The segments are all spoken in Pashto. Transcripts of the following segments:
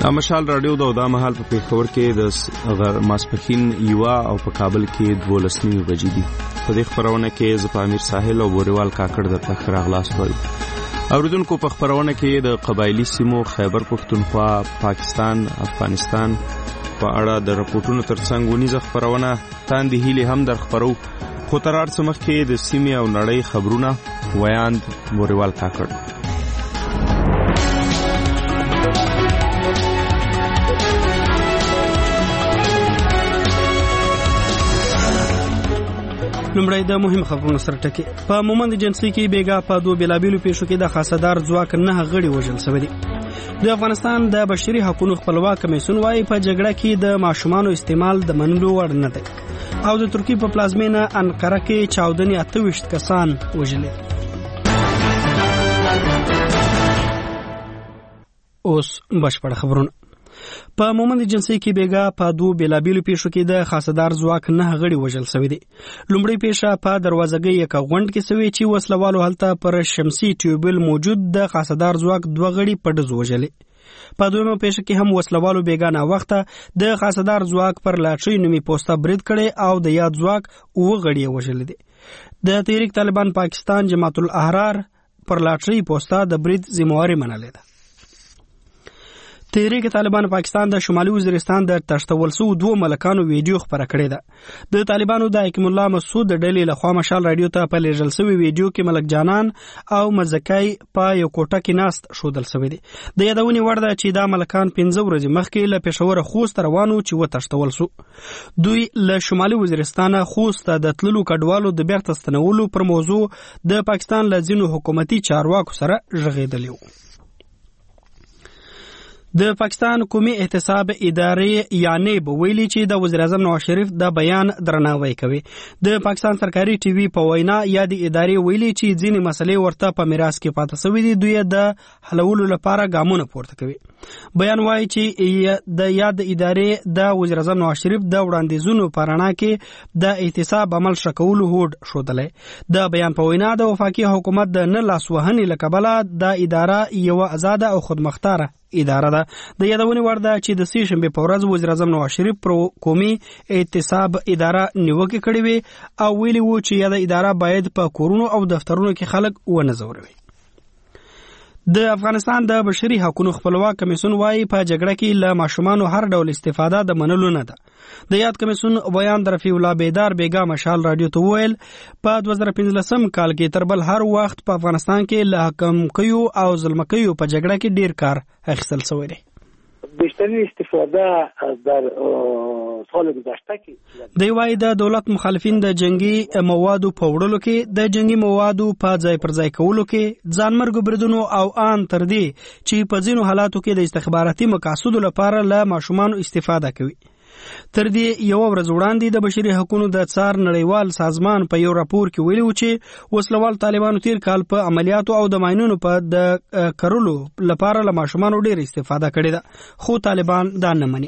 مشال رادیو دا مهال په پیښور کې د ماسپخین یوا او په کابل کې 12 بجې دي. په دې خبرونه کې ز په امیر ساحل او بوریوال کاکړ د تخرا غلاس وایي. اوریدونکو په خبرونه کې د قبایلی سیمو خیبر پختونخوا، پاکستان، افغانستان په اړه د راپورټونو ترڅنګ ونیزه خبرونه تاندې هیله هم در خبرو. خو تر هر څه مخکې د سیمې او نړۍ خبرونه ویاند بوریوال کاکړ. لمړی د مهم خبرونو سره ټکی. په مومند جنسي کې بیګا په دوه بلابلو پیښو کې د خاصدار ځواک 9 غړي وژل شوي دي. د افغانستان د بشري حقوقو خپلواک کمیسیون وايي په جګړه کې د ماشومانو استعمال د منلو وړ نه دی. او د ترکیې په پلازمینه انقره کې 28 کسان وژل. اوس بشپړ خبرونه. په مومند جنسي کې بیګا په دوه بلابلو پیښو کې د خاصدار ځواک 9 غړي وژل شوي دي. لومړی پیښه په دروازګۍ یک غونډ کې شوې چې وسلوالو هلته پر شمسي ټیوبل موجود د خاصدار ځواک 2 غړي په ډز وژل. په دویمه پیښه کې هم وسلوالو بیګانه وخته د خاصدار ځواک پر لاټري نومي پوسټه برید کړي او د یاد ځواک 2 غړي وژل دي. د تحریک طالبان پاکستان جماعت الاحرار پر لاټري پوسټه د برید ذمہواری منلې ده. تحریک طالبان پاکستان د شمالي وزیرستان د تشتول سو 2 ملکانو ویډیو خبره کړې ده. د طالبانو د حکیم الله مسعود د ډلې لخوا مشال رادیو ته په لېږل شوی ویډیو کې ملک جانان او مزکای په یو کوټه کې ناست شودل شوی دي. د یادونې وړ ده چې دا ملکان 15 ورځې مخکې له پېښور خوست روانو چې وتشتول سو. دوی له شمالي وزیرستان خوست د تللو کډوالو د بیرته ستنولو پر موضوع د پاکستان له ځینو حکومتي چارواکو سره ژغېدلی وو. د پاکستان قومي احتساب ادارې یعنی به ویلي چې د وزیر اعظم نواز شریف د بیان درناوی کوي. د پاکستان سرکاري ټي وي په وینا یا د ادارې ویلي چې ځینې مسلې ورته په میراث کې پاتې شوې دي، دوی د حلولو لپاره ګامونه پورته کوي. بیان وایي چې د یاد ادارې د وزیر اعظم نواز شریف د وړاندیزونو په رڼا کې د احتساب عمل شکولو هوډ ښودلی. د بیان په وینا د وفاقي حکومت د نه لاسوهنې له کبله د اداره یوه آزاده او خودمختاره اداره ده. د یادونې وړ ده چې د سې شنبې په ورځ وزیر اعظم نواز شریف پر قومي احتساب اداره نیوکې کړې وي او ویلي وو چې یاده اداره باید په کورونو او دفترونو کې خلک ونه ځوروي. د افغانستان د بشري حقوقو خپلواک کمیسیون وايي په جګړه کې له ماشومانو هر ډول استفاده د منلو نه ده. د یاد کمیسیون بیان د رفیع الله بیدار بیګا مشال رادیو ته ویل په 2015 کال کې تر بل هر وخت په افغانستان کې له حکمکیو او ظلمکیو په جګړه کې ډیر کار اخیستل شوی دی. بیشترین استفاده در سال گذشته کې دی وايي د دولت مخالفین د جنگي موادو په وړلو کې، د جنگي موادو په ځای پر ځای کولو کې، ځانمرګ بریدونو او ان تر دې چې په ځینو حالاتو کې د استخباراتي مقاصدو لپاره له ماشومانو استفاده کوي. تر دې یو ورځ وړاندې د بشري حقوقو د څار نړیوال سازمان په یو راپور کې ویلي و چې وسلوال طالبانو تیر کال په عملیاتو او د ماینونو په د کرلو لپاره له ماشومانو ډېر استفاده کړې ده، خو طالبان دا نه مني.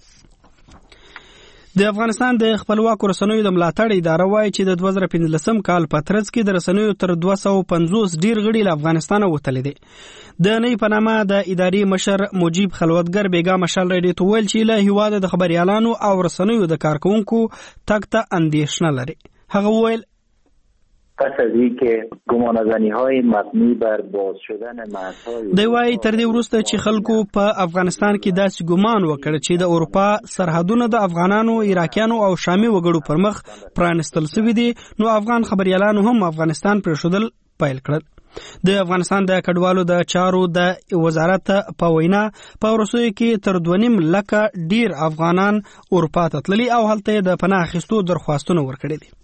د افغانستان د خپلواکو رسنیو د ملاتړ اداره وايي چې د 2015 کال په ترڅ کې د رسنیو تر 250 ډیر غړي له افغانستان وتلي دي. د نئی پنامه د ادارې مشر مجيب خلوتګر بیګا مشال رادیو ته ویل چې له هیواد د خبريالانو او رسنیو د کارکونکو تک ته اندیشنه لري. هغه ویل پس از اینکه گمانه‌زنی‌های مبنی بر باز شدن مرزهای دی وايي تر دې وروسته چې خلکو په افغانستان کې داسې ګمان وکړ چې د اروپا سرحدونه د افغانانو، عراقیانو او شامي وګړو پر مخ پرانستل شوي دي، نو افغان خبريالانو هم افغانستان پرېښودل پیل کړل. د افغانستان د کډوالو د چارو د وزارت په وینا په وروستیو کې تر 2.5 لکه ډیر افغانان اروپا ته تللي او هلته د پناه اخیستو درخواستونه ورکړي دي.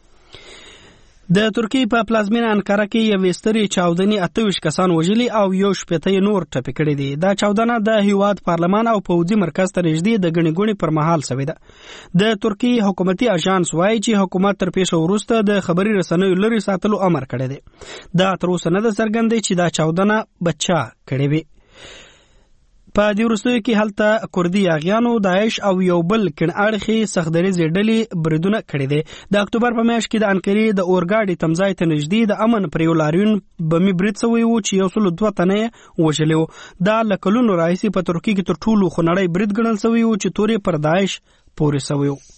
د ترکیې په پلازمینه انقره کې یو ستري چاودنې 28 کسان وژلي او یو شپېته نور ټپي کړي دي. دا چاودنه د هیواد پارلمان او پوځي مرکز ته نږدې د غني غوني پر مهال شوې ده. د ترکیې حکومتي اژانس وايي چې حکومت تر پیښو وروسته د خبري رسنیو لري ساتلو امر کړی دی. دا تر اوسه نه ده څرګنده چې دا چاودنه بچا کړې وي. په دې وروستیو کې هلته کردي یاغیانو داعش او یو بل کڼ اړخي سختدریزې ډلې بریدونه کړي دي. د اکتوبر په میاشت کې د انکرې د اورګاډي تمځای ته نږدې د امن پر یو لاریون بمي برید شوی و چې 102 تنه وژلي وو. دا له کلونو راهیسې په ترکیه کې تر ټولو خونړی برید ګڼل شوی و چې تورې پر داعش پورې شوی و.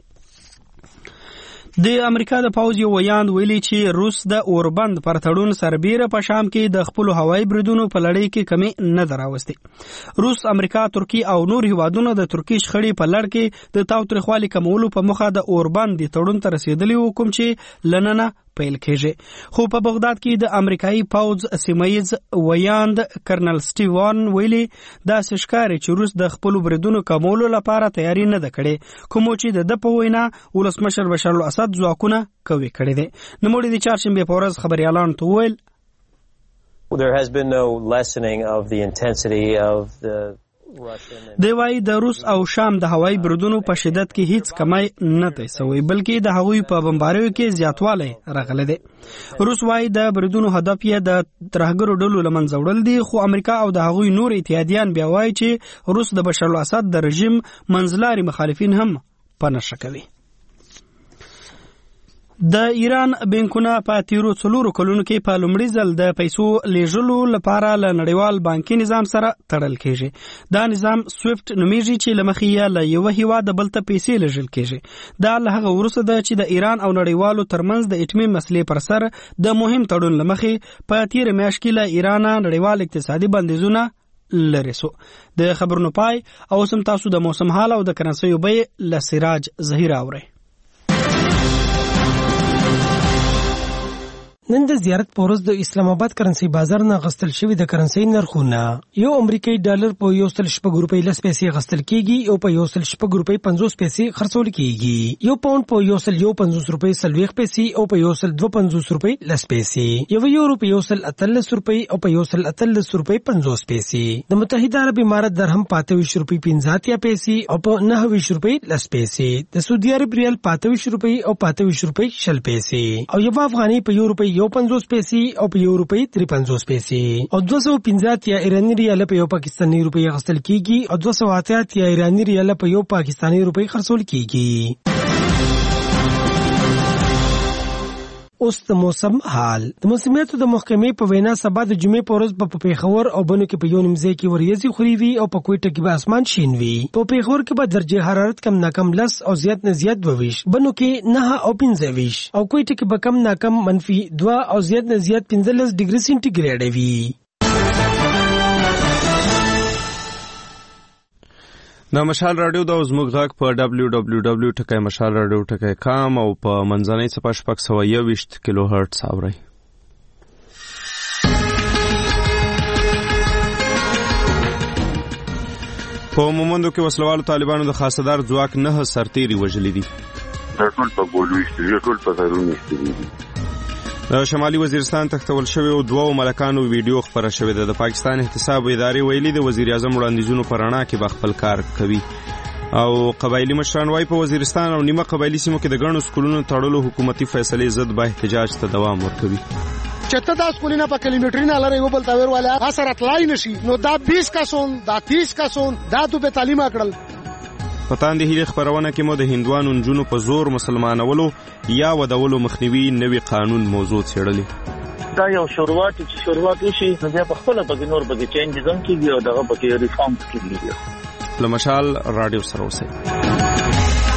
د امریکا د پوځ یو ویاند ویلي چې روس د اوربند پر تړون سربیره په شام کې د خپل هوایي بریدونو په لړۍ کې کمی نه دراوستي. روس، امریکا، ترکیه او نور هیوادونو د ترکیه شخړې په لړ کې د تاوتریخوالي کمولو په موخه د اوربند د تړون ته رسیدلی و، کوم چې لننه پیل کېږي. خو په بغداد کې د امریکایي پوځ سیمایز ویاند کرنل سټیوان ویلي دا ښکاري چې روس د خپل بریدونو کمولو لپاره تیاری نه ده کړې، کوم چې د په وینا ولسمشر بشار الاسد ځواکونه کوي کړي دي. نوموړي د چهارشنبه په ورځ خبريالانو ته وویل There has been no lessening of the intensity of the دی وايي د روس او شام د هوایي بریدونو په شدت کې هیڅ کمی نه دی سوی، بلکې د هغوی په بمباریو کې زیاتوالی راغلی دی. روس وايي د بریدونو هدف یې د ترهګرو ډلو له منځه وړل دي، خو امریکا او د هغوی نور اتحادیان بیا وايي چې روس د بشار الاسد د رژیم منځلاري مخالفین هم په نښه کوي. د ایران بانکونه په تیرو 4 کلونو کې په لومړي ځل د پیسو لیږلو لپاره له نړیوال بانکي نظام سره تړل کېږي. دا نظام سویفټ نومیږي چې له مخې یې له یوه هیواد بل ته پیسې لیږل کېږي. دا له هغه وروسته ده چې د ایران او نړیوالو ترمنځ د اټومي مسلې پر سر د مهم تړون له مخې په تیر میاشت کې له ایران نړیوال اقتصادي بندیزونه لري سو. د خبرونو پای او سم تاسو د موسم حال او د کرنسیو بیې له سراج ظهیر اوري. نن د زیارت پورز د اسلام آباد کرنسی بازار نه غستل شوی د کرنسی نرخونه یو امریکایي ډالر په 1.6 روپۍ لس پیسې غستل کیږي او په 1.6 روپۍ 50 پیسې خرڅول کیږي. یو پاوند په 1.50 روپۍ 40 پیسې او په 1.25 روپۍ لس پیسې. یو یورو په 1.38 روپۍ او په 1.38 روپۍ 50 پیسې. د متحده عرب امارات درهم 25 روپۍ 50 پیسې او په 29 روپۍ لس پیسې. د سعودي عرب ریال 25 روپۍ او 25 روپۍ 60 پیسې او یو افغاني په یو روپۍ 50 پیسې او په یو روپۍ 53 پیسې او 250 یا ایرانی ریال په یو پاکستاني روپۍ غسل کیږي او 280 یا ایرانی ریال په یو پاکستاني روپۍ خرڅول کیږي. اوس د موسم حال. د موسمیاتو د محکمې په وینا سبا د جمعې په ورځ په پیښور او بنو کې په یو نیم ځای کې وریځي خوري وي او په کوټه کې به اسمان شین وي. په پیښور کې به درجه حرارت کم ناکم 10 او زیات نه زیات 22، بنو کې 9 او 15 او کوټه کې به کم ناکم -2 او زیات نه زیات 15 ډیګري سنټیګریډ وي. د مشال رادیو د زموږ غږ په www.mashalradio.com او په منځنۍ صفحه شپږ 121 کیلو هرتز اورئ. په مومندو کې وسلوالو طالبانو د خاصدار ځواک 9 سرتیري وژلي دي. ټول په ګولوي ټول په سرونی دي. د شمالي وزیرستان تختول شوی او 2 ملکانو ویډیو خبره شوې ده. د پاکستان احتساب ادارې ویلي د وزیر اعظم وړاندیزونو پر رڼا کې به خپل کار کوي. او قبایلی مشران وايي په وزیرستان او نیمه قبایلی سیمو کې د ګڼو سکولونو تړلو حکومتي فیصلې ضد به احتجاج ته دوام ورکوي. چته دا سکولونه په کیلومتري نه لري یو بل تاور والا اثر اطلاعي نشي نو دا 20 کسون دا 30 کسون دا د تعلیم کړل. پتان دی هیله خبرونه کې مو د هندوانو نجونو په زور مسلمانولو یا ودولو مخنیوي نوي قانون موضوع څېړلې. دا یو شروعات چې شروعات وشي نو بیا په خپل په نور په چینج زم کېږي او دغه په ریفارم کېږي. لمشال رادیو سره اوسئ.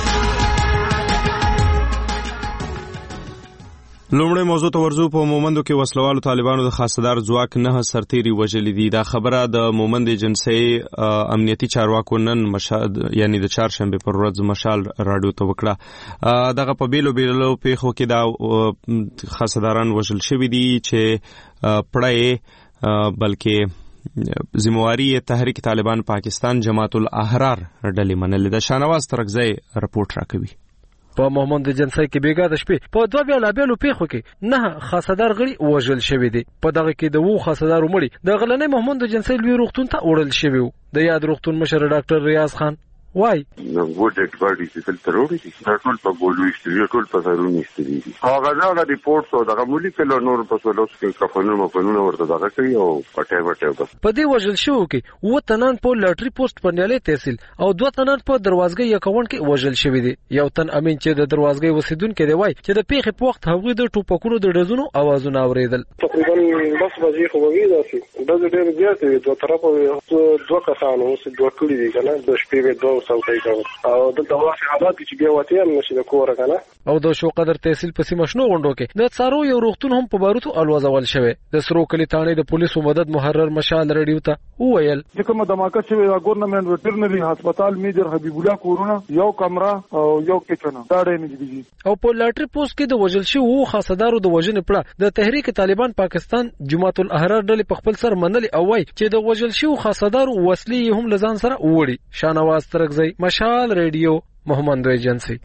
لومړی موضوع ته ورځو. په مومندو کې وسلوالو طالبانو د خاصدار ځواک 9 سرتیري وژلي دي. دا خبره د مومند ایجنسۍ امنیتي چارواکو نن یعنی د چهارشنبه پر ورځ مشال رادیو ته وکړه. دغه په بیلو پیښو کې دا خاصداران وژل شوي دي چې پړه بلکې ذمہواری تحریک طالبان پاکستان جماعت الاحرار ډلې منلې ده. شانواز ترکزی رپورټ راکوي. په مومند ایجنسۍ کې بیګا د شپې په 2 بیلابیلو پیښو کې 9 خاصدار غړي وژل شوي دي. په دغه کې د 2 خاصدارو مړي د غلنۍ مومند ایجنسۍ لوی روغتون ته وړل شوي وو. د یاد روغتون مشر ډاکټر ریاض خان وای نو ډېډ باډي چې تل تروړي چې ټول په ګولوي استری ټول په سرونی استری هغه دا ریپورت او دغه مولي کله نور په سولوس کې کفنونه ورته دغه کوي او پټه بس په دې وژل شو کې و تنان په لاټري پوسټ پنیالي تحصیل او دوه تنان په دروازګي اکاونټ کې وژل شوی دی. یو تن امین چې د دروازګي وسیدونکو دی وای چې د پیښې په وخت هغوی د ټوپکونو د ډزونو اوازونه اوریدل. تقریبا 10 بجې خو وګړي داسي د ډېر زیات دي دوه طرفه دوه کسانو چې دوه کړي دي کنه د شپې به دوه څوکۍ کاوه او د دواخ حالات چې بیا وته هم نشي د کور کنه او د شو قدر تحصیل په سیمه شنو غونډو کې د څارو یو روغتون هم په باروتو الوازول شوی. د سرو کلی تانې د پولیسو مدد محرر مشال رادیو ته وویل چې کومه دماکه شوی د ګورنمنت ویټرنری هسپتال میجر حبیب الله کورونه یو کمره او یو کچن دا ډېر نږدې او په لاټري پوسټ کې د وژل شو خاصدارو د وژنې پړه د تحریک طالبان پاکستان جماعت الاحرار ډلې په خپل سر منلي او وای چې د وژل شو خاصدارو وسلې هم لزان سره وړي. شانواز ترغزی مشال رادیو محمد ایجنسی.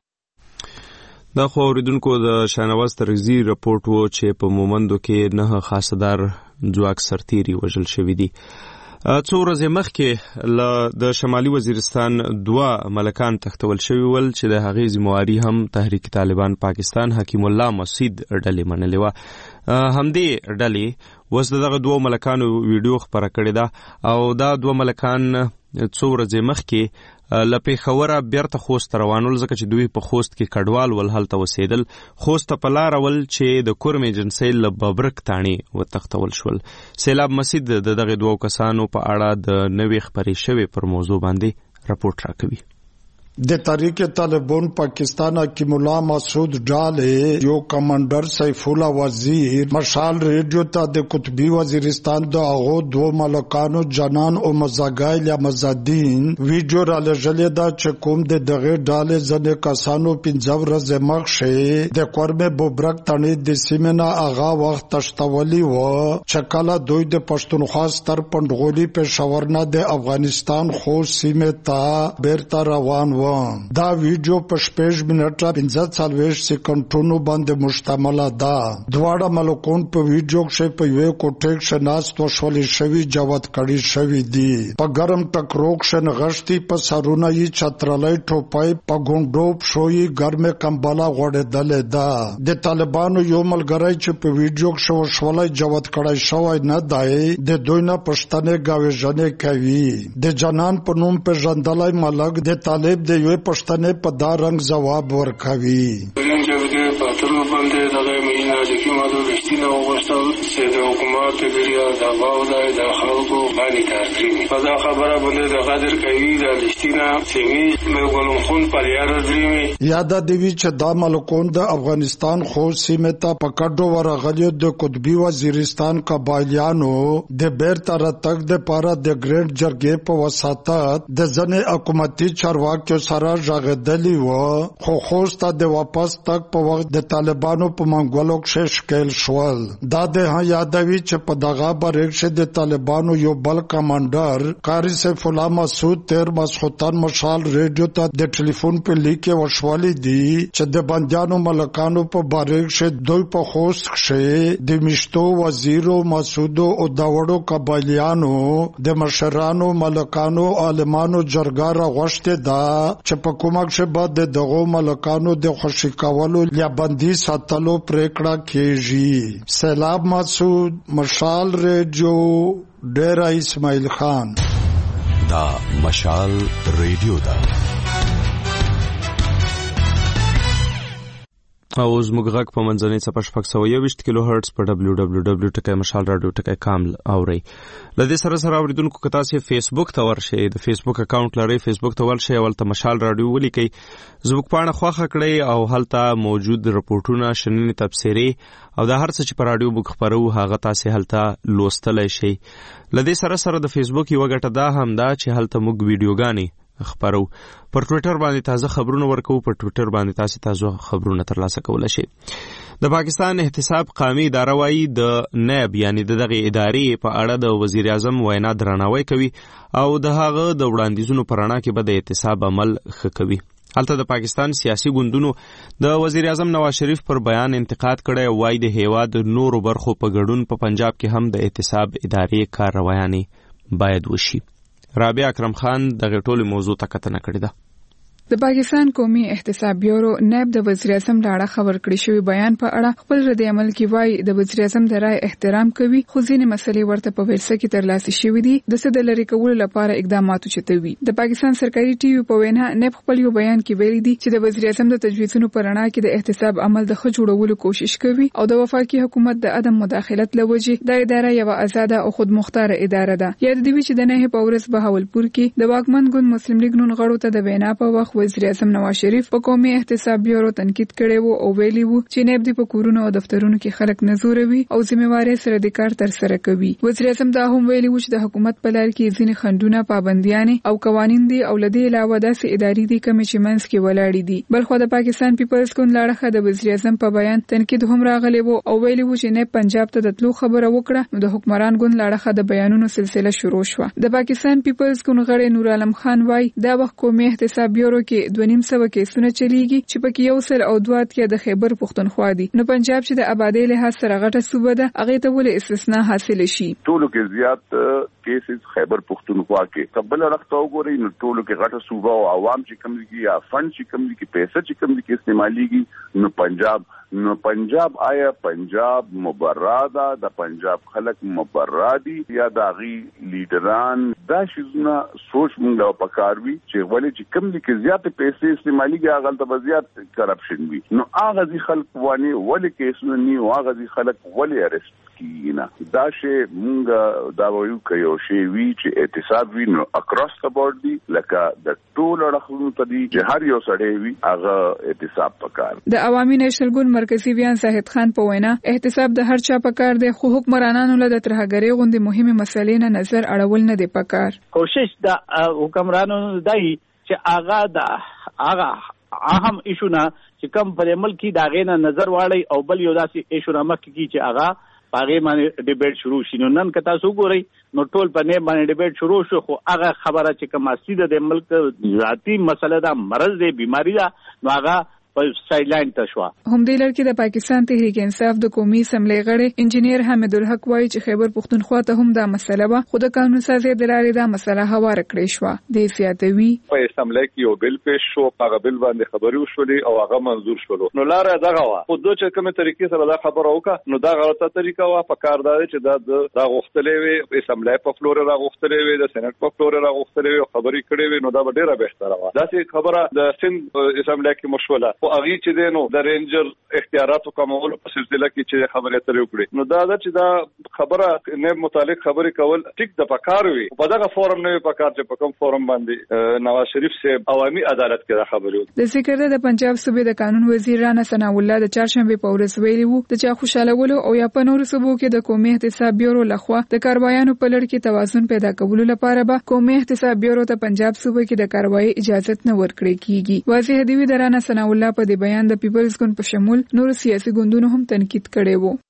دا خو اوریدونکو د شانواز ترغزی رپورت وو چې په مومندو کې 9 خاصدار ځواک سرتیري وژل شوی دي. څو ورځې مخکې د شمالي وزیرستان 2 ملکان تختول شوی ول چې د هغې ذمہواري هم تحریک طالبان پاکستان حکیم الله مسعود ډلې منلې وه. همدې ډلې اوس دغه 2 ملکانو ویډیو خپره کړې ده او دا 2 ملکان څو ورځې مخکې له پېښوره بیرته خوست روانول ځکه چې دوی په خوست کې کډوال ول هلته اوسېدل. خوست ته په لاره ول چې د کورم ایجنسۍ له ببرک تاڼې وتښتول شول. سیلاب مسعود د دغه 2 کسانو په اړه د نوې خپرې شوې پر موضوع باندې راپورټ راکوي. د تحریک طالبان پاکستان حکیم الله مسعود ډالې یو کمانډر سیف الله وزیر مشال ریډیو ته د قطبی وزیرستان د هغو 2 ملکانو جنان او مزاګایل یا مزادین ویډیو را لږلې دا چې کوم د دغه ډالې ځنې کسانو 15 ورځې مخکې د کورمه بوبرک تنې د سیمنا اغا وخت تشتولی و چې کله دوی د پښتونخوا ستر پندغولي پېښور نه د افغانستان خو سیمه ته بیرته روان دا ویډیو په 6 منټه 45 سکندونو باندې مشتمل ده. دواړه ملکون په ویډیو کې په یو کوټه کې ناست وشولې شوی جوات کړي شوی دي. په ګرم ټکروک شن غشتي په سرونه یې چترلای ټوپای په ګونډوب شوی ګرمه کمبلا غوړېدل ده. د طالبانو یو ملګری چې په ویډیو کې وشولای جوات کړي شوی نه دی د دوی نه پښتنه گاوې ژنې کوي. د جنان په نوم په ژوندلای ملک د طالب د یو پښتنه په دا رنگ جواب ورکوي. پاتلو باندې دغه مینا چې کومه د وشتینه وغوښتل چې د حکومت ګریه د باوځای د خلکو باندې کار کوي. په دا خبره باندې د غدر کوي د وشتینه سیمي مګولم خون پر یار درېمي یاد دی چې دا ملکون د افغانستان خو سیمه ته پکړو ورغلیو د قطبی وزیرستان قبایلیانو د بیرته راتګ د پاره د ګریډ جرګې په وساتت د ځنې حکومتي چارواکو سره ژغېدلی و خو خوسته د واپس تک په وخت د طالبانو په منګولو کې شکل شول. دا د یادوي چې په دغه برېښه د طالبانو یو بل کمانډر قاری سیف الله مسعود تیر مسخوتان مشال ریډیو ته د ټلیفون په لیکه وشولې دي چې د بندیانو ملکانو په برېښه دوی په خوست کې د مشتو وزیرو مسعود او داوړو قبایلیانو د مشرانو ملکانو عالمانو جرګه راغوښته ده چې په کومه کې بعد دغه ملکانو د خوشی کولو یا بندي ساتلو پریکړه کیږي. سیلاب مسعود مشال ریډیو ډیرا اسماعیل خان. دا مشال ریډیو دا او زموږ غږ په منځنۍ څپه 621 کیلو هرتز په www.mashalradio.com اورئ. له دې سره اوریدونکو که تاسو فیسبوک ته ورشئ د فیسبوک اکاونټ لرئ فیسبوک ته ورشئ او ته مشال رادیو ولیکئ زموږ پاڼه خوښه کړئ او هلته موجود رپورټونه شننې تبصرې او دا هر څه چې په رادیو موږ خپرو هغه تاسو هلته لوستلی شئ. له دې سره د فیسبوک یو ګټه دا هم ده چې هلته موږ ویډیوګانې خبرو پر ټوئیټر باندې تازه خبرونه ورکو پر ټوئیټر باندې تاسو تازه خبرونه ترلاسه کولای شئ. د پاکستان احتساب قومي اداره وايي د نائب یعنی دغه ادارې په اړه د وزیر اعظم وینا درناوی کوي او د هغه د وړاندیزونو پرانا کې به د احتساب عمل ښه کوي. هلته د پاکستان سیاسي ګوندونو د وزیر اعظم نواز شریف پر بیان انتقاد کړی او وايي د هیواد نورو برخو په ګډون په پنجاب کې هم د احتساب ادارې کار رواني باید وشي. رابعه اکرم خان دغه ټولې موضوع ته کتنه کړې ده. د پاکستان قومي احتساب بیورو نائب د وزیر اعظم لاړه خبر کړی شوی بیان په اړه خپل رد عمل کې وایي د وزیر اعظم د رائے احترام کوي، خو ځینې مسلې ورته په ورسه کې ترلاسه شوې دي د څه د لری کولو لپاره اقدامات چتوي. د پاکستان سرکاري ټي وي په وینا نائب خپل یو بیان کې ویلي دي چې د وزیر اعظم د تجویزونو پر اړه کې د احتساب عمل د ښه جوړولو کوشش کوي او د وفاقي حکومت د عدم مداخلت لوجه د اداره یو آزاده او خودمختار اداره ده. یاد دی چې د نه په ورځ بهاولپور کې د واکمن ګوند مسلم لیگ نون غړو ته د وینا په وخت وزیر اعظم نواز شریف په قومي احتساب بیورو تنقید کړي وو او ویلي وو چې نائب دی په کورونو او دفترونو کې خلک نزوروي او ذمہواری سره د کار تر سره کوي. وزیر اعظم دا هم ویلي وو چې د حکومت په لار کې ځینې خندونه پابندیان او قوانین دي او لدی علاوه داسې اداري دي کوم چې منځ کې ولاړې دي. بلخو د پاکستان پیپلز ګوند لاړه د وزیر اعظم په بیان تنقید هم راغلی وو او ویلي وو چې نائب پنجاب ته د تلو خبره وکړه نو د حکمران ګوند لاړه د بیانونو سلسله شروع شو. د پاکستان پیپلز ګوند غړي نور عالم خان وای دا وخت قومي احتساب بیورو کې 2.5 کیسونه چلیږي چې پکې یو سل او دوات کې د خیبر پښتونخوا دي. نو پنجاب چې د آبادی له سره غټه صوبه ده هغه ته ولې استثناء حاصل شي. ټولو کې زیات کیسز خیبر پښتونخوا کې قبل راځو وګورئ نو ټولو کې غټه صوبه او عوام چې کم دي یا فند چې کم دي کې پیسې چې کم دي کې استعماليږي نو پنجاب آیا پنجاب مبراده د پنجاب خلک مبرادي یا داغي لیډران دا شیزونه سوچ مونږه پکاروي چې ولې چې کم دي کې زیات پیسې استعماليږي هغه ته زیات کرپشن وي نو هغه ځي خلک وانی ولې کیسونه ني هغه ځي خلک ولې ارست کیږي نه دا شی مونږه دا وایو کوي شی وی چې احتساب وی نو اکراس د بورډ دی لکه د ټول اړخونو ته دی چې هر یو سړی وی هغه احتساب پکار. د عوامي نېشنل ګوند مرکزی بیان زاهد خان په وینا احتساب د هر چا پکار دی خو حکمرانانو له د ترهګری غوندي مهمه مسلې نه نظر اړول نه دی پکار. کوشش د حکمرانانو دای چې هغه اهم ایشونه چې کم پر عمل کی داغه نه نظر واړی او بل یو داسې ایشونه مخکې کی چې هغه هغه باندې ډیبیټ شروع شي. نو نن که تاسو ګورئ نو ټول په نه باندې ډیبیټ شروع شو خو هغه خبره چې کوم اصلي د ملک ذاتی مسله دا مرض دی بیماری دا نو هغه په سایډ لاین ته شو. هم د لړ د پاکستان تحریک انصاف د قومي اسمبلی غړي انجینیر حمید الحق وایي چې خیبر پښتونخوا ته هم دا مسله وه خو د قانون سازي د لارې دا مسله هواره کړې شو. د سیاتوي په اسمبلی کې یو بل پیش شو هغه بل باندې خبري وشولې او هغه منظور شول نو لار دغه وا خو دوی چې کومه طریقې سره دا خبره وکړه نو دا غلطه طریقه وا په کار دی چې دا غوښتلې وي اسمبلی په فلور را غوښتلې وي د سېنات په فلور را غوښتلې وي خبري کړې وي نو دا ډیره بهتره وا. دا چې خبره د سند اسمبلی کې مشوله او هغه چې دینو د رینجر اختیاراتو کومول په سلسله کې چې خبرې اترې وکړي نو دا چې دا خبره نه متعلق خبرې کول ټیک د پکار وي په دغه فورم نه پکار چې په کوم فورم باندې نواز شریف صاحب عوامي عدالت کې دا خبرې وکړي. د ذکر د پنجاب صوبې د قانون وزیر رانا ثنا الله د چهارشنبه په ورځ ویلي وو د چا خوشالولو او یا په نورو صوبو کې د قومي احتساب بیورو لخوا د کاروایانو په لړ کې توازن پیدا کولو لپاره به قومي احتساب بیورو ته پنجاب صوبې کې د کاروایی اجازه نه ورکړي کیږي. واضح دی د رانا ثنا الله په دې بیان د پیپلز ګوند په شمول نور سیاسي ګوندونو هم تنقید کړي وو.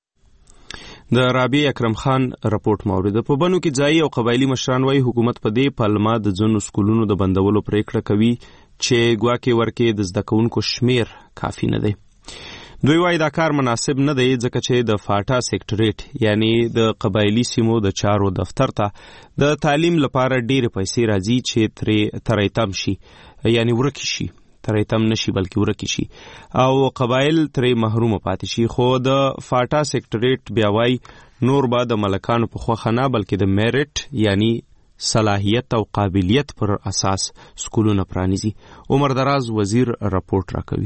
د رابعه اکرم خان رپورت مورد په بنو کې ځای او قبایلی مشران وايي حکومت په دې پالما د ځنو سکولونو د بندولو پریکړه کوي چې ګواکې ورکې د زده کوونکو شمیر کافي نه دی. دوی وايي دا کار مناسب نه دی ځکه چې د فاټا سیکټریټ یعنی د قبایلی سیمو د چارو دفتر ته د تعلیم لپاره ډېرې پیسې راځي چې ترې تم شي یعنی ورکی شي ترې تم نشي بلکې ورکی شي او قبایل ترې محروم پاتې شي. خو د فاټا سیکټریټ بیا وايي نور به د ملکانو په خوښه نه بلکې د میرټ یعنی صلاحیت او قابلیت پر اساس سکولونه پرانیزي. عمر دراز وزیر رپورت راکوي.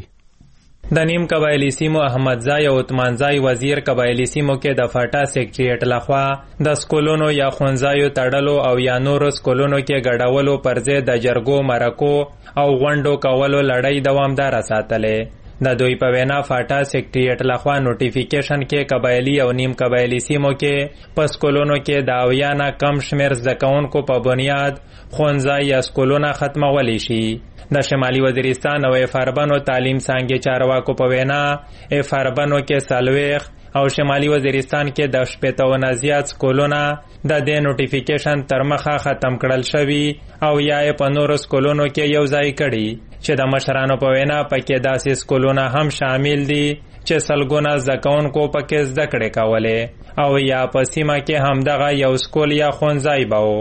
د نیم قبایلی سیمو احمدزای او عثمانزای وزیر قبایلی سیمو کې د فاټا سیکټریټ لخوا د سکولونو یا خونځایو تړلو او یا نورو سکولونو کې ګډولو پر ځای د جرګو مرکو او غونډو کولو لړۍ دوامداره ساتلې. د دوی په وینا فاټا سیکټریټ لخوا نوټیفیکیشن کې قبایلی او نیم قبایلی سیمو کې په سکولونو کې د اویانا کم شمیر زده کوونکو په بنیاد خونځای یا سکولونه ختمولی شي. د شمالي وزیرستان او افاربنو تعلیم څانګې چارواکو په وینا افاربنو کې 40 او شمالي وزیرستان کې د 80 زیات سکولونه د دې نوټیفیکیشن تر مخه ختم کړل شوي او یا په نورو سکولونو کې یو ځای کړي چې د مشرانو په وینا پکې داسې سکولونه هم شامل دي چې سلګونه زده کوونکو پکې زده کړې کولې او یا په سیمه کې همدغه یو سکول یا ښوونځی به و.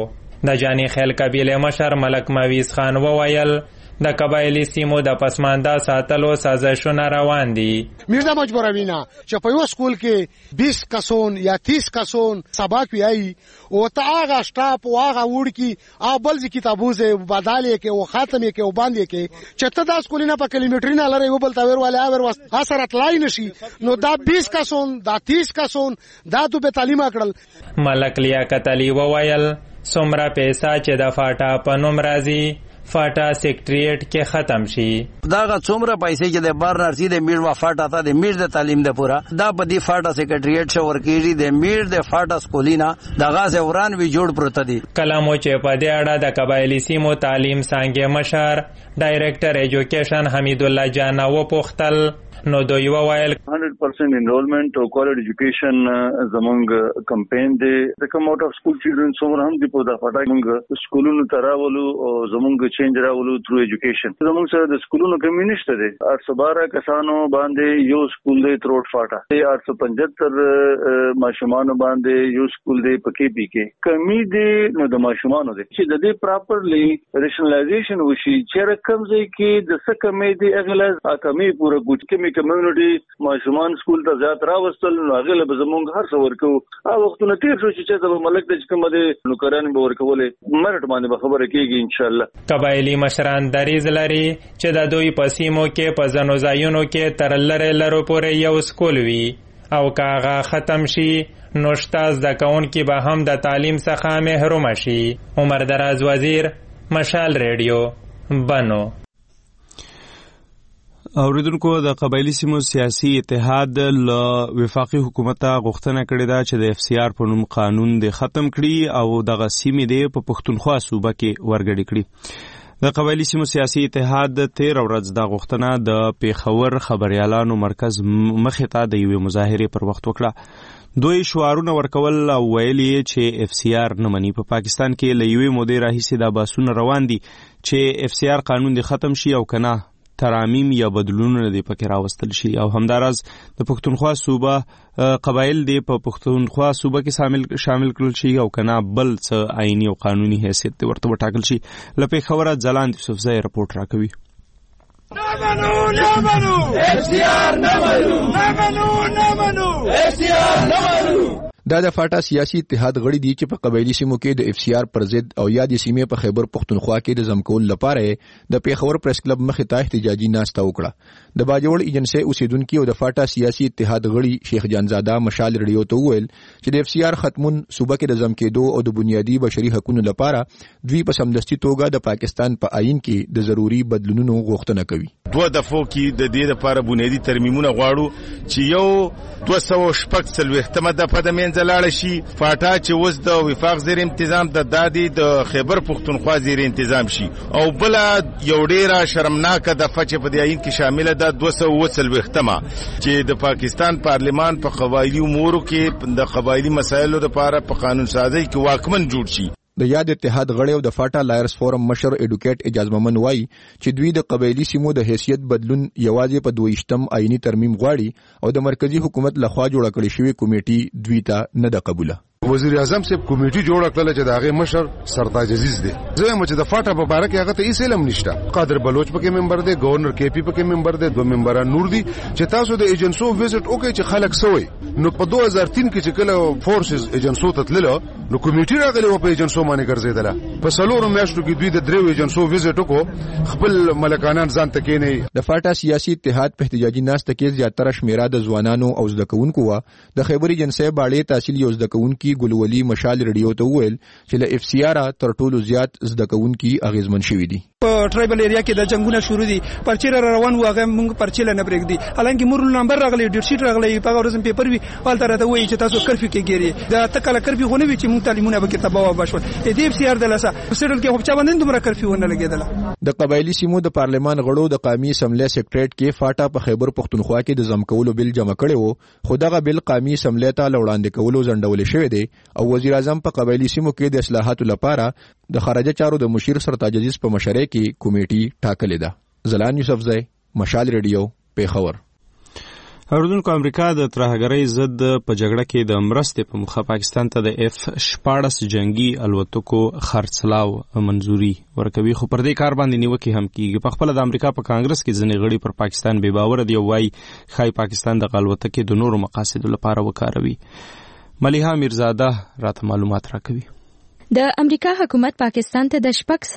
د جانی خیل قبیله مشر ملک مویز خان وویل د قبایلی سیمو د پسمانده ساتلو سازشونه روان دي. میردا مجبوروي نه چې په یو سکول کې 20 کسون یا 30 کسون سبق ویایي او ته هغه سټاپ او هغه وړکی او بل ځکه کتابوزه بدالې کې او خاتمه کې او باندې کې چې ته د سکول نه په کیلومتر نه لري یو بل تا ور ولا ور واس اثر اتلای نشي نو دا 20 کسون دا 30 کسون دا ته به تعلیم کړل. ملک لیاقت علی وویل څومره پیسې چې د فاټا په نوم راځي فاټا سیکریټریټ کې ختم شي. داغه څومره پیسې چې د بار نرسي د میډ وا فاټا ته د میډ د تعلیم د پورا دا په دی فاټا سیکریټریټ شو ورکیږي د میډ د فاټا سکولینا دغه سے وران وی جوړ پروت دي. کلامو چې په دې اړه د قبایلی سیمو تعلیم څنګه مشر ډایریکټر ایجوکیشن حمید الله جان و پختل نو دوی وویل 100% enrollment او quality education زمونږ کمپین دی د کم اوټ اف سکول چیلډرن څومره هم دی په دا فاټا موږ سکولونو تراولو او زمونږ چینج راولو تھرو ایجوکیشن. زمونږ سره د سکولونو کمیونټ دی 812 کسانو باندې یو سکول دی تروټ فاټا 875 ماشومان باندې یو سکول دی پکې پی کې کمی دی نو د ماشومانو دی چې د دې پراپرلی ریشنلایزیشن وشي چې رقم ځای کې د څه کمی دی اغلاز کمی پوره ګوت کمی کمیونټي ماشومان سکول ته زیات راوستل نو هغه له زمونږ هر څه ورکو او وختونه تیر شو چې د ملک د کوم د نوکران به ورکولې مرټ باندې به خبره کیږي ان شاء الله. قبایلی مشران دریز لري چې د دوی په سیمو کې په ځنو ځایونو کې تر لرو پورې یو سکول وي او کاغه ختم شي نو شتاز د کون کې به هم د تعلیم څخه محروم شي. عمر دراز وزیر مشال ریډیو بنو. اوریدونکو د قبایلی سیمو سیاسي اتحاد له وفاقي حکومت غوښتنه کړې ده چې د اف سی آر په نوم قانون د ختم کړي او دغه سیمې د په پښتونخوا صوبه کې ورګډې کړي. د قبایلی سیمو سیاسي اتحاد 13 ورځ د غوښتنه د پیښور خبريالانو مرکز مخې ته د یوې مظاهرې پر وخت وکړه. دوی شعارونه ورکول او ویلي چې اف سی آر نه مني. په پاکستان کې له یوې مودې راهیسې دا بحثونه روان دي چې اف سی آر قانون د ختم شي او کنه ترامیم یا بدلونونه دی پکې راوستل شي او همداراز د پښتونخوا صوبه قبایل دی په پښتونخوا صوبه کې شامل کړل شي او کنه بل څه آئینی او قانوني حیثیت ورته وټاکل شي. لپاره خبره ځلاند یوسفزئی رپورټ راکوي. دا د فاټا سیاسي اتحاد غړي دي چې په قبایلی سیمو کې د اف سی آر پر ضد او یادې سیمې په خیبر پښتونخوا کې د زمکول لپاره د پیښور پریس کلب مخې ته احتجاجي ناسته وکړه. د باجوړ ایجنسی اوسیدونکو او د فاټا سیاسي اتحاد غړي شیخ جانزاده مشال ریډیو ته وویل چې د اف سی آر ختمون صوبه کې د زمکېدو او د بنیادی بشري حقوقو لپاره دوی په سمدستي توګه د پاکستان په آئین کې د ضروري بدلونونو غوښتنه کوي. دوه دفعو کې د دې لپاره بنیادی ترمیمونه غواړو چې یو 240 د پدمن لاړ شي. فاټا چې وس د وفاق زیر انتظام د دادی د خیبر پښتونخوا زیر انتظام شي او بل یو ډیره شرمناک د فچ په دی عین کې شامل ده 240 چې د پاکستان پارلیمان په قبایلی امور کې د قبایلی مسایلو لپاره په قانون سازی کې واکمن جوړ شي. د یاد اتحاد غړي او د فاټا لایرز فورم مشر ایډوکیټ اجاز ممن وایي چې دوی د قبایلی سیمو د حیثیت بدلون یوازې په 22م آئینی ترمیم غواړي او د مرکزی حکومت لخوا جوړه کړې شوی کمیټي دوی ته نه ده قبوله. وزیر اعظم صاحب کمیټي جوړه کړل چې د هغه مشر سرتاج عزیز دی. زه چې د فاټا په اړه کې هغه ته هیڅ علم نشته. قادر بلوچ پکې ممبر دی، گورنر کے پی پکې ممبر دی، دوه ممبران نور دي چې تاسو د ایجنسو وزټ وکړئ چې خلک سوي. نو په 2003 کې چې کله فورسز ایجنسو ته تلله نو کمیټي راغلی و په ایجنسو باندې ګرځیدله. په سلورو میاشتو کې دوی د دریو ایجنسو وزټ وکړو خپل ملکانان ځان ته کېنه. د فاټا سیاسي اتحاد په احتجاجي ناسته کې زیاتره شمیره د ځوانانو او زدکونکو و. د خیبر ایجنسی باړې تحصیل یو زدکونکي ګلولي مشال ریډیو ته وویل چې له اف سی آر تر ټولو زیات زدکونکي اغیزمن شوي دي. په ټرایبل ایریا کې د جنگونه شروع دي، پرچې روان و هغه موږ پرچې نه پرېږدي. حالانکه مور نمبر راغلی، ډیټ شیټ راغلی، په ورځم پیپر وی والته راته وایي چې تاسو کرفیو کې ګیری دا تکل کرفیو غونې وی چې موږ تعلیمونه به کې تباہ وبشول. دې اف سی آر دلاسه سیډل کې هوچا باندې دومره کرفیو نه لګیدله. د قبایلی سیمو د پارلمان غړو د قومي اسمبلی سیکریټریټ کې فاټا په خیبر پښتونخوا کې د زمکولو بل جمع کړي وو، خو دغه بل قومي اسمبلی ته وړاندې کولو ځنډول شوی دی او وزیر اعظم په قبایلی سیمو کې د اصلاحاتو لپاره د خارجه چارو د مشیر سرتاج عزیز په مشرۍ کې کمیټي ټاکلې ده. زلان یوسفزئی، مشال ریډیو، پیښور. اوردونکو امریکا د ترهګرۍ ضد په جګړه کې د مرستې په مخه پاکستان ته د F-14 جنگي الوتکو خرڅلاو منزوري ورکوي، خو پر دې کار باندې نیوکې هم کیږي. په خپل د امریکا په کانګرس کې ځینې غړي پر پاکستان بې باوره دي او وايي ښایي پاکستان د الوتکې د نورو مقاصدو لپاره وکاروي. ملیحه میرزاده راته معلومات راکوي. د امریکا حکومت پاکستان ته د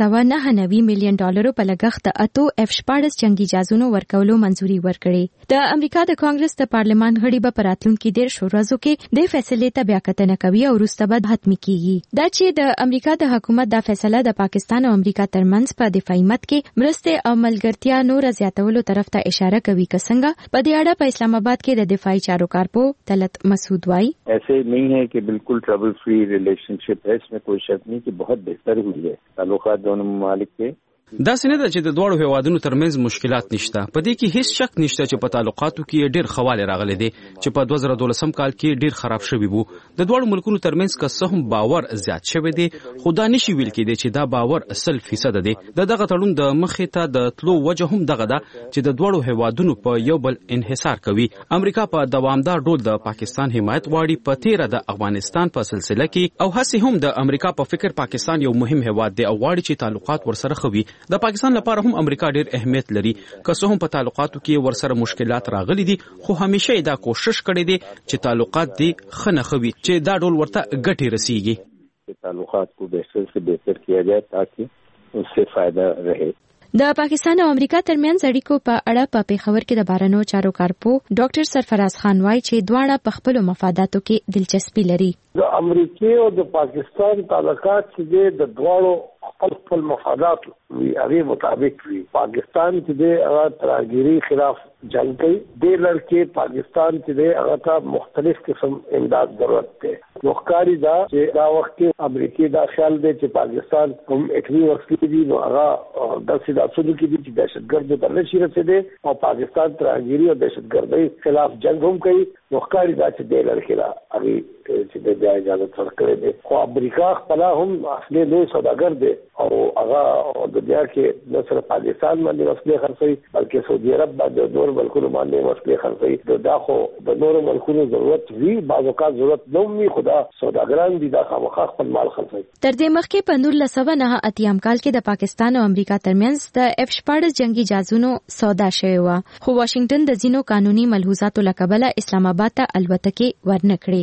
$699 ملیون په لګښت 8 F-14 جنگي جهازونو ورکولو منزوري ورکړې. د امریکا د کانګرس د پارلمان غړي به پراتلونکو 10 ورځو کې د فیصلې ته بیا کتنه کوي او وروسته به حتمي کیږي. دا چې د امریکا د حکومت د فیصله د پاکستان او امریکا ترمنځ په دفاعي مت کې مرستې او ملګرتیا نور زیاتولو طرف ته اشاره کوي. څنګه په دې اړه په اسلام آباد کې د دفاعي چارو کارپو طلعت مسعود وايي ایسے نہیں ہے کہ بالکل ٹربل فری ریلیشنشپ ہے، اس میں کوئی شک نہیں کہ بہت بہتر ہوئی ہے تعلقات دونوں ممالک کے. دا څنګه ده چې د دوړو هیوادونو ترمنځ مشکلات نشته. په دې کې هیڅ شک نشته چې په تعلقاتو کې ډېر خواله راغلي دي چې په 2012 کال کې ډېر خراب شوی وو. د دوړو ملکونو ترمنځ که څه هم باور زیات شوی دی، خو دا نشي ویل کېدی چې دا باور 100% دی. دغه تړون د مخې ته د تلو وجه هم دغه ده چې د دوړو هیوادونو په یو بل انحصار کوي. امریکا په دوامدار ډول د پاکستان حمایت غواړي په تیره د افغانستان په سلسله کې، او هڅې هم د امریکا په فکر پاکستان یو مهم هیواد دی او غواړي چې تعلقات ورسره خوي. د پاکستان لپاره هم امریکا ډېر اهمیت لري. که څه هم په تعلقاتو کې ورسره مشکلات راغلي دي، خو همیشه دا کوشش کړی دی چې تعلقات دې ښه نښوي چې دا ډول ورته ګټې رسیږي. تعلقات کو بهتر سے بهتر کیا جائے تاکہ اس سے فائدہ رہے. د پاکستان او امریکا ترمنځ اړیکو په اړه په پیښور کې د بهرنیو چارو کارپو ډاکټر سرفراز خان وايي چې دواړه په خپل مفاداتو کې دلچسپي لري. د امریکا او د پاکستان تعلقات چې د دواړو خپل مفادات وی هغه مطابق وی. پاکستان چې د هغه ترهګری خلاف جنگ کوي، د لړکې پاکستان چې د هغه ته مختلف قسم امداد ضرورت ده. وقاری دا چې دا وخت کې امریکای دا خیال دی چې پاکستان کوم اټومي وسلې دي نو هغه د سیاسي کې دي چې دهشتګرد ته نشي رسیدي او پاکستان ترهګری او دهشتګردۍ خلاف جنگ هم کوي. وقاری دا چې د لړکې دا هغه چې د بیا اجازه ورکړي دي. خو امریکا خپل هم اصلي لوی سوداګر دی او هغه د بیا کې نه صرف پاکستان باندې وسلې خرڅوي بلکې سعودي عرب باندې نور ملکونو باندې وسلې خرڅوي. دا خو د نور ملکونو ضرورت وی، بعض اوقات ضرورت نه وي، خو دا سوداګران دي دا خامخا خپل مال خرڅوي. تر دې مخکې په 1989 کال کې د پاکستان او امریکا ترمنځ د F-14 جنگي جهازونو سودا شوی و، خو واشنگټن د ځینو قانوني ملحوظاتو له کبله اسلام آباد ته الوتکې ورنکړي.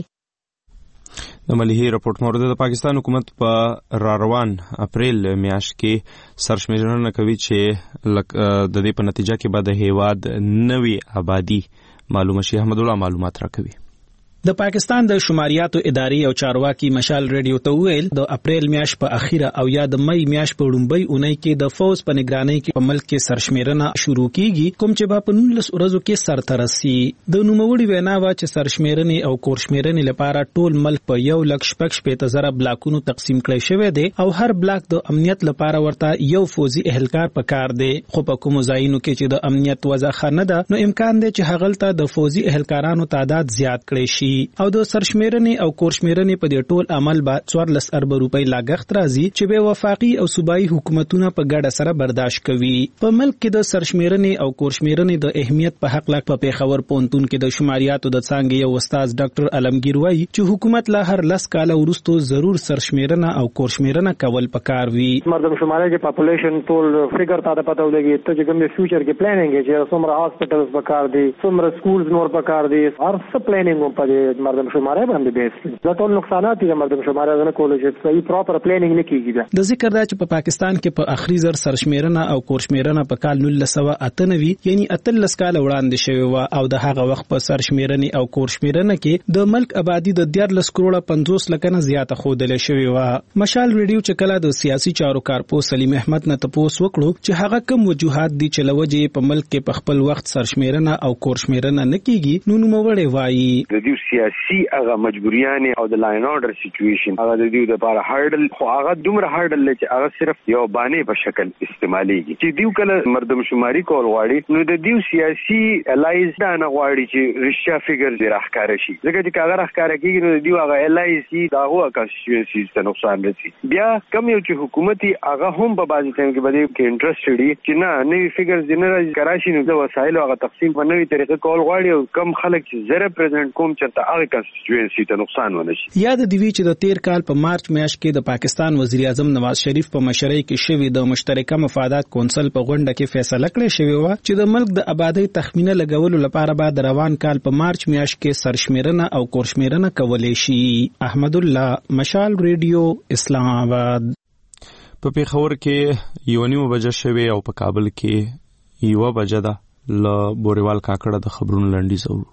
د ملیحې رپورټ مورد د پاکستان حکومت په روان اپریل میاشت کې سرشمیرنه کوي چې د دې په نتیجه کې به د هیواد نوي آبادی معلومه شي. احمد الله معلومات راکوي. د پاکستان د شماریاتو ادارې او چارواکي مشال ریډیو ته ویل د اپریل میاشت په اخیره او یا د مئی میاشت په لومبۍ اونۍ کې د فوز په نگرانۍ کې په ملک کې سرشمیرنه شروع کیږي، کوم چې په 19 ورځو کې سرته رسي. د نوموړي وینا وا چې سرشمیرنې او کورشمیرنې لپاره ټول ملک په 1,00,000 بلاکونو تقسیم کړی شوی دی او هر بلاک د امنیت لپاره ورته یو فوزي اهلکار پکار دی. خو په کوم ځایونو کې چې د امنیت وضع ښه نه ده، نو امکان دی چې هغلته د فوزي اهلکارانو تعداد زیات کړي شي او د سرشمیرنې او کورشمیرنې په دې ټول عمل به 14 ارب روپۍ لاګښت راځي چې به وفاقي او صوبایي حکومتونه په ګډه سره برداشت کوي. په ملک کې د سرشمیرنې او کورشمیرنې د اهمیت په حق لا په پیښور پونتون کې د شماریاتو د څانګې یو استاد ډاکټر علمگیر وایي چې حکومت لا هر 10 کاله وروسته ضرور سرشمیرنه او کورشمیرنه کول پکار وي. مردم شماري کې پاپولیشن ټول فګر ته پته ولګي ته چې کوم فیوچر کې پلانینګ چې څومره هاسپټلز پکار دي، څومره سکولز نور پکار دي، هر څه پلانینګ په دې مردم شماره باندې بیس. دا ټول نقصانات دي مردم شماره نه کولای چې صحیح پراپر پلانینګ نه کیږي. د ذکر دا چې په پاکستان کې په اخري زر سرشمیرنه او کورشمیرنه په کال 1998 یعنی 13 کال وړاندې شوی و او د هغه وخت په سرشمیرنې او کورشمیرنه کې د ملک آبادی د 14 کروڑ 50 لک نه زیاته خوده شوی و. مشال ریډیو چې کله د سیاسي چارو کارپو سلیم احمد نه تاسو وکړو چې هغه کوم وجوهات دي چې لوجه په ملک کې په خپل وخت سرشمیرنه او کورشمیرنه نه کیږي، نو نوموړی وایي ریډیوس سیاسي هغه مجبوریان او د لاین اورډر سچويشن هغه د دې لپاره هارډل خو هغه دومره هارډل چې هغه صرف یو باندې په شکل استعماليږي چې دیو کله مردم شماري کول غواړي نو د دیو سیاسي الایز دا نه غواړي چې رښتیا فګر دی راخاره شي ځکه چې کاغه راخاره کیږي نو دیو هغه الایز دا هو کانسټیټوئنسي ته نقصان رسي بیا کم یو چې حکومتي هغه هم په بعضی ټیم کې بده کې انټرست لري چې نه نوې فګرز جنرال کراشي نو د وسایل او تقسیم په نوې طریقه کول غواړي او کم خلک چې زره پریزیدنت کوم چرته هغه کانسټیټوئنسي ته نقصان ونه شي یاد دی چې د 13 کال په مارچ میاشت کې د پاکستان وزیر اعظم نواز شریف په مشرۍ کې شوی د مشترکه مفادات کونسل په غونډه کې فیصله کړې شوی و چې د ملک د آبادی تخمینه لګولو لپاره بعد روان کال په مارچ میاشت کې سرشمیرنه او کورشمیرنه کولای شي. احمد الله، مشال ریډیو، اسلام آباد. په پیښور کې 1:30 بجې شوی او په کابل کې 1 بجې ده. ل بوریوال کاکړه د خبرونو لنډیز اورو.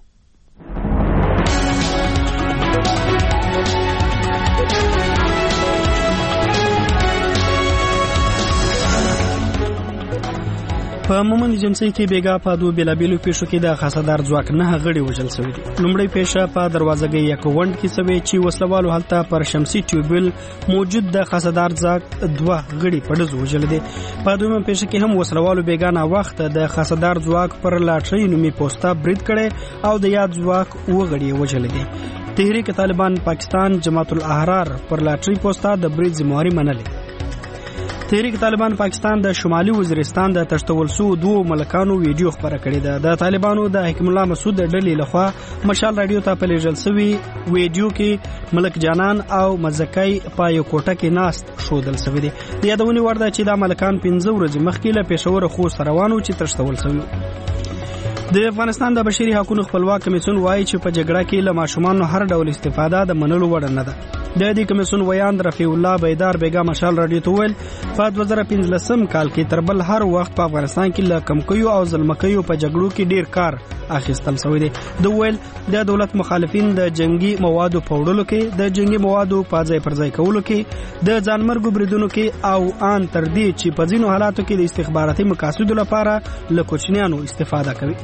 په مومند جنسي کې بیګا په دوه بلابلو پیښو کې د خاصدار ځواک نه غړي وژل شوی دي. لومړی پیښه په دروازګۍ یکوند کې شوی چې وسلوالو هلته پر شمسي ټیوبل موجود د خاصدار ځواک دوه غړي په دز وژل دي. په دویمه پیښه کې هم وسلوالو بیګانه وخت د خاصدار ځواک پر لاټري نومي پوسټا برید کړي او د یاد ځواک وغړي وژل دي. تحریک طالبان پاکستان جماعت الاحرار پر لاټري پوسټا د برید ذمہواری منلې. تحریک طالبان پاکستان د شمالي وزیرستان د تشتول سو دوه ملکانو ویډیو خبره کړې ده. د طالبانو د حکیم الله مسعود ډلې لخوا مشال رادیو ته پلیږل سوي ویډیو کې ملک جانان او مزکای په یو کوټه کې ناست شودل سوي دي. د یادونې ورده چې د ملکان 15 ورځې مخکې له پېښور خو روانو چې تشتول سوي. د افغانستان د بشري حقوقو خپلواک کمیسیون وایي چې په جګړه کې له ماشومان هر ډول استفاده د منلو وړ نه ده. د دې کمیسیون ویان رفیع الله بیدار بیگا مشال رادیو ته ویل په 2015 کال کې تر بل هر وخت په افغانستان کې له کمکیو او ظلمکیو په جګړو کې ډیر کار اخیستل شوی دی. د ویل د دولت مخالفین د جنگي موادو په وړلو کې، د جنگي موادو په ځای پر ځای کولو کې، د ځانمرګو بریدونو کې او ان تر دې چې په ځینو حالاتو کې د استخباراتي مقاصدو لپاره له کوچنیانو استفاده کوي.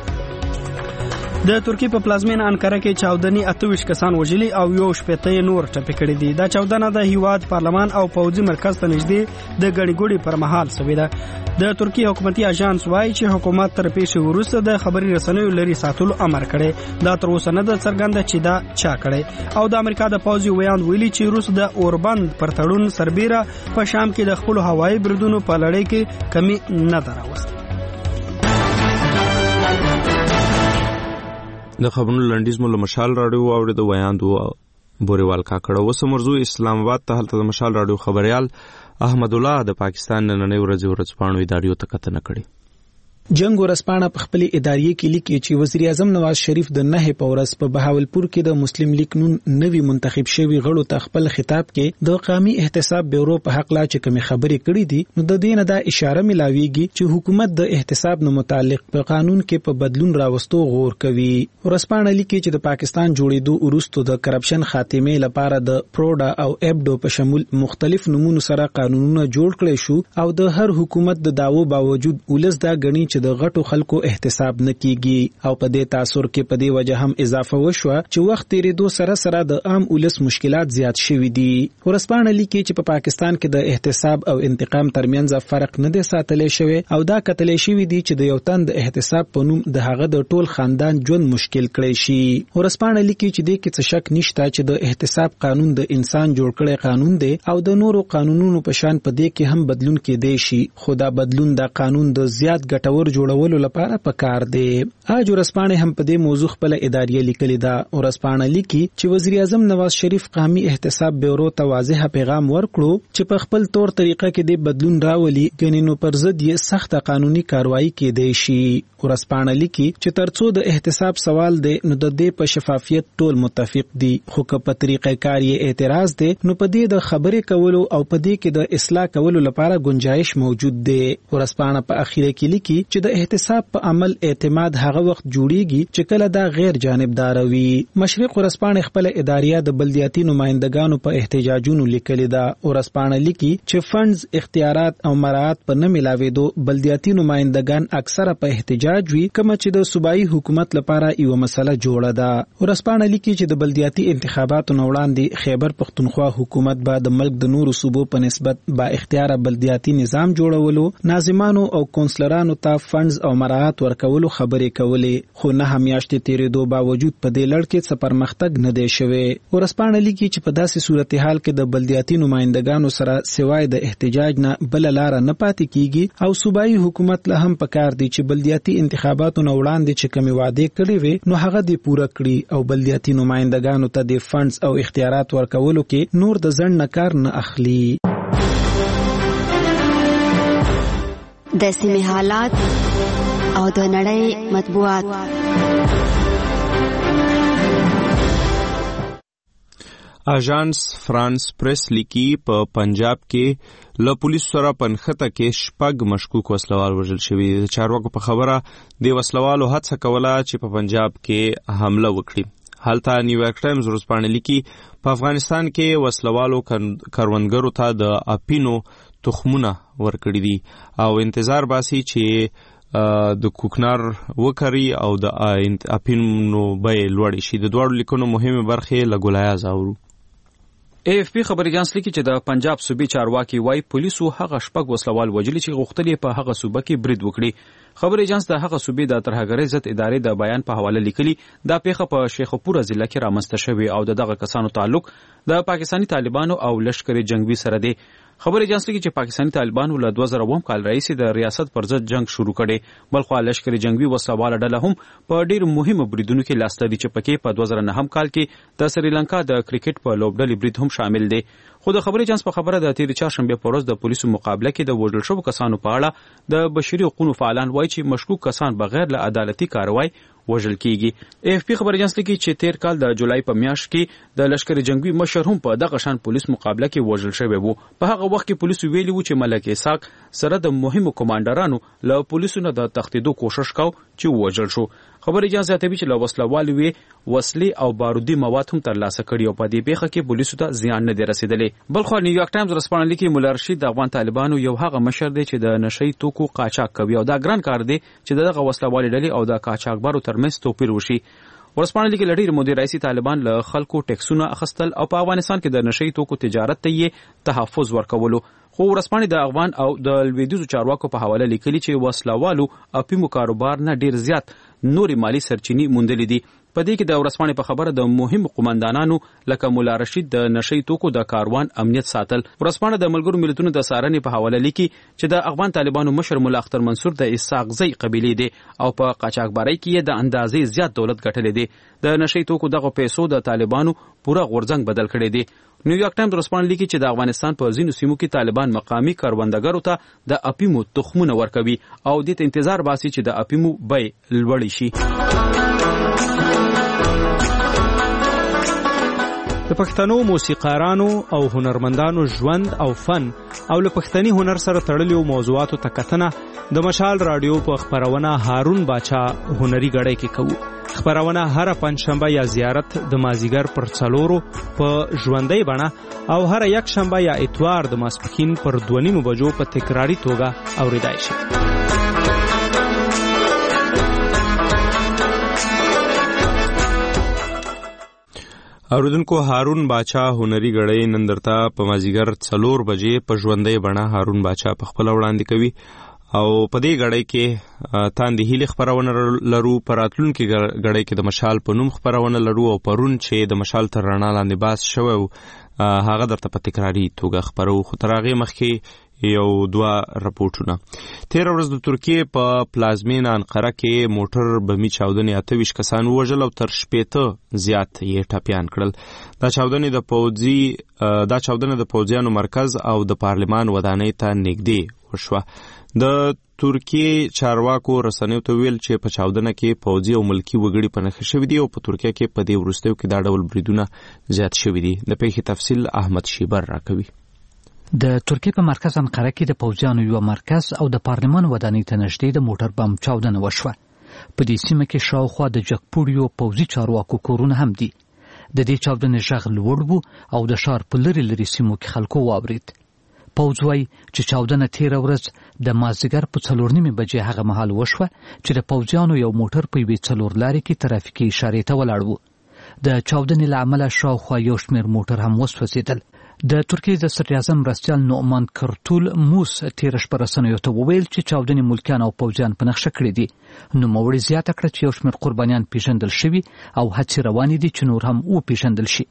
د ترکی په پلازمینه انکره کې چاودنی 28 کسان وژلي او یو شپېته نور ټپي کړي دي. دا چاودنه د هیواد پارلمان او پوځي مرکز ته نږدې د غړي پر مهال شوې ده. د ترکی حکومتي اژانس وایي چې حکومت تر پیښې وروسته د خبري رسنیو لري ساتلو امر کړي. دا تر اوسه نه ده څرګنده چې دا چا کړي. او د امریکا د پوځي ویان ویلي چې روس د اوربند پر تړون سربیره په شام کې د خپل هوایي بریدونو په لړۍ کې کمی نه دراوست. د خبرونو لنډیز مو له مشال رادیو او د ویاندو بوریوال کاکړه. اوس مرزو اسلام آباد ته هلته د مشال رادیو خبريال احمد الله د پاکستان نننۍ ورځپاڼو ادارو ته کتنه کړې. جنگ ورسپانه په خپل ادارې کې لیکي چې وزیر اعظم نواز شریف د 9 په ورځ په بهاولپور کې د مسلم لیگ نون نوی منتخب شوی غړو ته خپل خطاب کې د قومي احتساب بیورو په حق لا چې کوم خبرې کړې دي نو د دې نه دا اشاره ملاويږي چې حکومت د احتساب نه متعلق په قانون کې په بدلون راوستو غور کوي. ورسپانه لیکي چې د پاکستان جوړېدو وروسته د کرپشن خاتمه لپاره د پروډا او ایبډو په شمول مختلف نمونو سره قانونونه جوړ کړي شو او د هر حکومت د داوو باوجود ولس دا غني چې د غټو خلکو احتساب نکېږي او په دې تاثر کې په دې وجه هم اضافه وشو چې وخت تیریدو سره سره د عام ولس مشکلات زیات شوي دي. ورسپانه لیکي چې په پاکستان کې د احتساب او انتقام ترمنځ فرق نه دی ساتلی شوی او دا کتلی شوی دی چې د یو تن د احتساب په نوم د هغه د ټول خاندان ژوند مشکل کړی شي. ورسپانه لیکي چې دې کې څه شک نشته چې د احتساب قانون د انسان جوړ کړی قانون دی او د نورو قانونونو په شان په دې کې هم بدلون کېدی شي خو دا بدلون د قانون د زیات ګټور جوړولو لپاره پکار دی. اج ورسپانه هم په دې موضوع خپل ادارې لیکلي ده. ورسپانه لیکي چې وزیر اعظم نواز شریف قومي احتساب بیورو ته واضح پیغام ورکړو چې په خپل تور طریقه کې د بدلون راولي ګنینو پر ضد یې سخت قانوني کاروایی کېدای شي. ورسپانه لیکي چې ترڅو د احتساب سوال دی نو د دې په شفافیت ټول متفق دي خو که په طریقې کار یې اعتراض دی نو په دې د خبرې کولو او په دې کې د اصلاح کولو لپاره گنجائش موجود دی. ورسپانه په اخیره کې لیکي چې د احتساب په عمل اعتماد هغه وخت جوړیږي چې کله دا غیر جانبدار وي. مشرق ورځپاڼه خپل اداریه د بلدیاتي نمائندګانو په احتجاجونو لیکلي ده. ورځپاڼه لیکي چې فندز، اختیارات او مراعات په نه ملاوېدو بلدیاتي نمائندګان اکثره په احتجاج وي، کوم چې د صوبایي حکومت لپاره یو مسله جوړه ده. ورځپاڼه لیکي چې د بلدیاتي انتخاباتو نه وړاندې خیبر پختونخوا حکومت به د ملک د نورو صوبو په نسبت با اختیار بلدیاتي نظام جوړولو، ناظمانو او کونسلرانو ته فندز او مراعات ورکولو خبرې کولې، خو نه میاشتې تیرېدو باوجود په دې لړ کې څه پرمختګ نه دی شوی. ورځپاڼه لیکي چې په داسې صورتحال کې د بلدیاتي نمائندګانو سره سوای د احتجاج نه بل لار نه پاتې کیږي او صوبایي حکومت له هم پکار دی چې بلدیاتي انتخاباتو نه وړاندې چې کومې وعدې کړې وي نو هغه دې پوره کړي او بلدیاتي نمائندګانو ته د فندز او اختیارات ورکولو کې نور د ځنډ نه کار نه اخلي. د سیمې حالات او د نړۍ مطبوعات. اژانس فرانس پریس لیکي په پنجاب کې له پولیسو سره پنخته کې 6 مشکوک وسلوال وژل شوي. د چارواکو په خبره د وسلوالو هڅه کوله چې په پنجاب کې حمله وکړي. هلته نیویارک ټایمز ورځپاڼه لیکي په افغانستان کې وسلوالو کروندګرو ته د اپینو تخمونه ورکړي دي او انتظار باسي چې د کوکنار وکړي او د اپینو بیې لوړې شي. د دوړو لیکونو مهمه برخه لګولای زاورو. AFP خبري اجانس لیکي چې د پنجاب صوبې چارواکي وای پولیسو هغه 6 وسلوال وجلي چې غوښتل په هغه صوبه کې برید وکړي. خبري اجانس د هغه صوبې د ترهګرۍ ضد ادارې د بیان په حواله لیکلي دا پیښه په شیخپور ضلع کې رامنځته شوې او دغه کسانو تعلق د پاکستاني طالبانو او لشکري جنگي سره دی. خبري اجانس لیکي چې پاکستاني طالبانو له 2009 کال رئیس د ریاست پر ضد جنگ شروع کړي، بلخو لشکري جنگي وسلواله ډله هم په ډیر مهمه بریدونو کې لاس لري چې پکې په 2009 کال کې د سریلانکا د کرکټ په لوبډلې برید هم شامل دی. خو د خبري اجانس په خبره د تیر چهارشنبه په ورځ د پولیسو مقابله کې د وژل شوو کسانو په اړه د بشري حقوقو فعالان وایي چې مشکوک کسان بغیر له عدالتي کاروای وژل کیږي. AFP خبري اجانس لیکي چې تیر کال د جولای په میاشت کې د لشکري جنگي مشر هم په دغه شان پولیس مقابله کې وژل شوی وو. په هغه وخت کې پولیسو ویلي وو چې ملک اسحاق سره د مهمو کمانډرانو له پولیسو نه د تښتېدو کوشش کاو چې وژل شو. خبري اجانس زیاتوي چې له وسلوالو وسلې او بارودي مواد هم ترلاسه کړي او په دې پیښه کې پولیسو ته زیان نه دی رسیدلی. بلخو نیویارک ټایمز ورځپاڼه لیکي مولا رشید د افغان طالبانو یو هغه مشر دی چې د نشئی توکو قاچاق کوي او دا ګران کار دی چې دغه وسلوالي ډلې او د قاچاقبرو ترمنځ توپیر وشي. ورځپاڼه لیکي لړۍ مدیر رئیس طالبان له خلکو ټیکسونه اخیستل او په افغانستان کې د نشئی توکو تجارت ته یې تحفظ ورکولو. خو ورځپاڼه د افغان او د لویدیځو چارواکو په حواله لیکلي چې وسلوالو اپیمو کاروبار نه ډیر زیات نوري مالی سرچینې موندلې دي. په دې کې د ورځپاڼې په خبره د مهم قومندانانو لکه مولا رشید د نشئی توکو د کاروان امنیت ساتل. ورځپاڼه د ملګرو ملتونو د څارنې په حواله لیکي چې د افغان طالبانو مشر مولا اختر منصور د اسحاقزی قبیلې دی او په قاچاقبرۍ کې د اندازې زیات دولت ګټلې دی. د نشئی توکو دغه پیسو د طالبانو پوره غورځنګ بدل کړی دی. نیویارک ټایمز ورځپاڼه لیکي چې د افغانستان په ځینو سیمو کې طالبان مقامی کروندګرو ته د اپیمو تخمونه ورکوي او د انتظار باسي چې د اپیمو بیې لوړې شي. د پښتنو موسیقارانو او هنرمندانو ژوند او فن او له پښتني هنر سره تړلو موضوعاتو ته کتنه د مشال رادیو په خبرونه هارون باچا هنري غړې کې کوو. خبرونه هر پنځشنبه یا زیارت د مازیګر پر 4 په ژوندۍ بڼه او هر یک شنبه یا اتوار د ماسپښین پر 2:30 بجو په تکراری توګه اوریدای شي. اوریدونکو هارون باچا هنري غړې نن درته په مازیګر 4 بجې په ژوندۍ بڼه هارون باچا په خپل وړاندې کوي او په دې غړې کې تاندې هیلې خبرونه لرو، په راتلونکي غړې کې د مشال په نوم خبرونه لرو او پرون چې د مشال تر رڼا لاندې باس شوی هغه درته په تکراری توګه خبرو. خو تر هغې مخکې یو 2 رپورټونه. تیر ورځ د ترکیې په پلازمینه انقره کې موټر بمي چاودنې 28 کسان وژل او تر 60 زیات یې ټپیان کړل. دا چاودنه د پوځیانو مرکز او د پارلمان ودانۍ ته نږدې وشوه. د ترکیې چارواکو رسنیو ته ویل چې په چاودنه کې پوځي او ملکی وګړي په نښه شوي دي او په ترکیه کې په دې وروستیو کې دا ډول بریدونه زیات شوي دي. د پیښې تفصیل احمد شیبر راکوي. د ترکیه په مرکز انقره کې د پوځیانو یو مرکز او د پارلمان ودانۍ ته نږدې د موټر بم چاودنه وشوه. په دې سیمه کې شاوخوا د جګپوړیو پوځي چارواکو کورونه هم دي. د دې چاودنې غږ لوړ و او د ښار په لرې سیمو کې خلکو واورید. پوځ وایي چې چاودنه تېره ورځ د مازدیګر په 4:30 بجې هغه مهال وشوه چې د پوځیانو یو موټر په یوې 4 لارې کې ترافیکي اشارې ته ولاړ و. د چاودنې له امله شاوخوا یو شمېر موټر هم وسوځېدل. د ترکیې د صدر اعظم مرستیال نعمان کرتول موس تېره شپه رسنیو ته وویل چې چاودنې ملکیان او پوځیان په نښه کړي دي. نوموړي زیاته کړه چې یو شمېر قربانیان پیژندل شوي او هڅې روانې دي چې نور هم وپیژندل شي.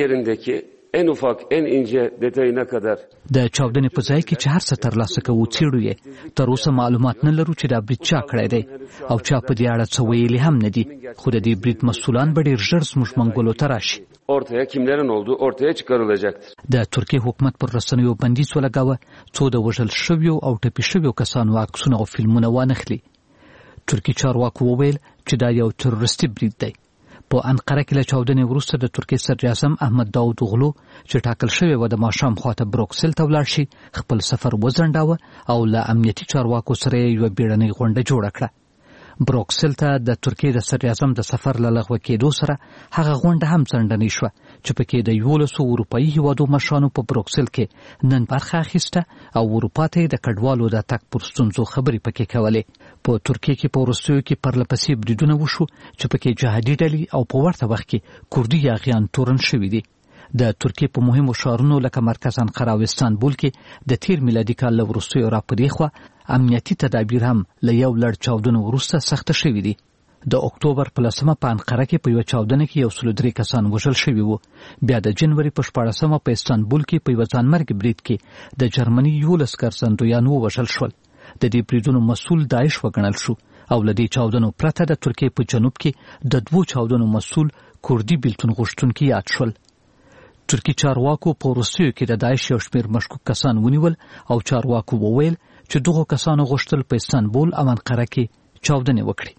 en ufak en ince detayına kadar د چاودنې په ځای کې چې هر څه ترلاسه کوو څېړو یې. تر اوسه معلومات نه لرو چې دا برید چا کړی دی او چا په دې اړه څه ویلي هم نه دي، خو د دې برید مسؤلان به ډېر ژر زموږ منګولو ته راشي. ortaya kimlerin olduğu ortaya çıkarılacaktır. د ترکیې حکومت پر رسنیو بندیز ولګاوه څو د وژل شویو او ټپي شویو کسانو عکسونه او فلمونه وانخلي. ترکیې چارواکو وویل چې دا یو تروریستي برید دی. په انقره کې له چاودنې وروسته د ترکیې صدر اعظم احمد داود اوغلو چې ټاکل شوی و د ماښام خواته بروکسل ته ولاړ شي خپل سفر وځنډاوه او له امنیتي چارواکو سره یوه بیړنۍ غونډه جوړه کړه. بروکسل ته د ترکیې د صدر اعظم د سفر له لغوه کېدو سره هغه غونډه هم ځنډنۍ شوه چې پکې د 11 اروپایي هیوادو مشرانو په بروکسل کې نن برخه اخیسته او اروپا ته د کډوالو د تګ پر ستونزو خبرې پکې کولې. په ترکیې کې په وروستیو کې پرلپسې بریدونه وشو چې پکې جهادي ډلې او په ورته وخت کې کوردي یاغیان تورن شوي دي. د ترکیې په مهمو ښارونو لکه مرکز انقره او استانبول کې د تیر میلادي کال له وروستیو راپدې خوا امنیتي تدابیر هم له یو لړ چاودنو وروسته سخته شوي دي. د اکتوبر په 10 په انقره کې په یو چاودنه کې 103 کسان وژل شوي وو. بیا د جنوري په 14 په استانبول کې په یو ځانمرګ برید کې د جرمني 11 ګرځندویان وژل شول. د دې بریدونو مسؤل داعش وګڼل شو او له دې چاودنو پرته د ترکیې په جنوب کې د 2 چاودنو مسؤل کوردي بیلتون غوښتونکي یاد شول. ترکی چارواکو په وروستیو کې د داعش یو شمېر مشکوک کسان ونیول او چارواکو وویل چې دغو کسانو غوښتل په استانبول او انقره کې چاودنې وکړي.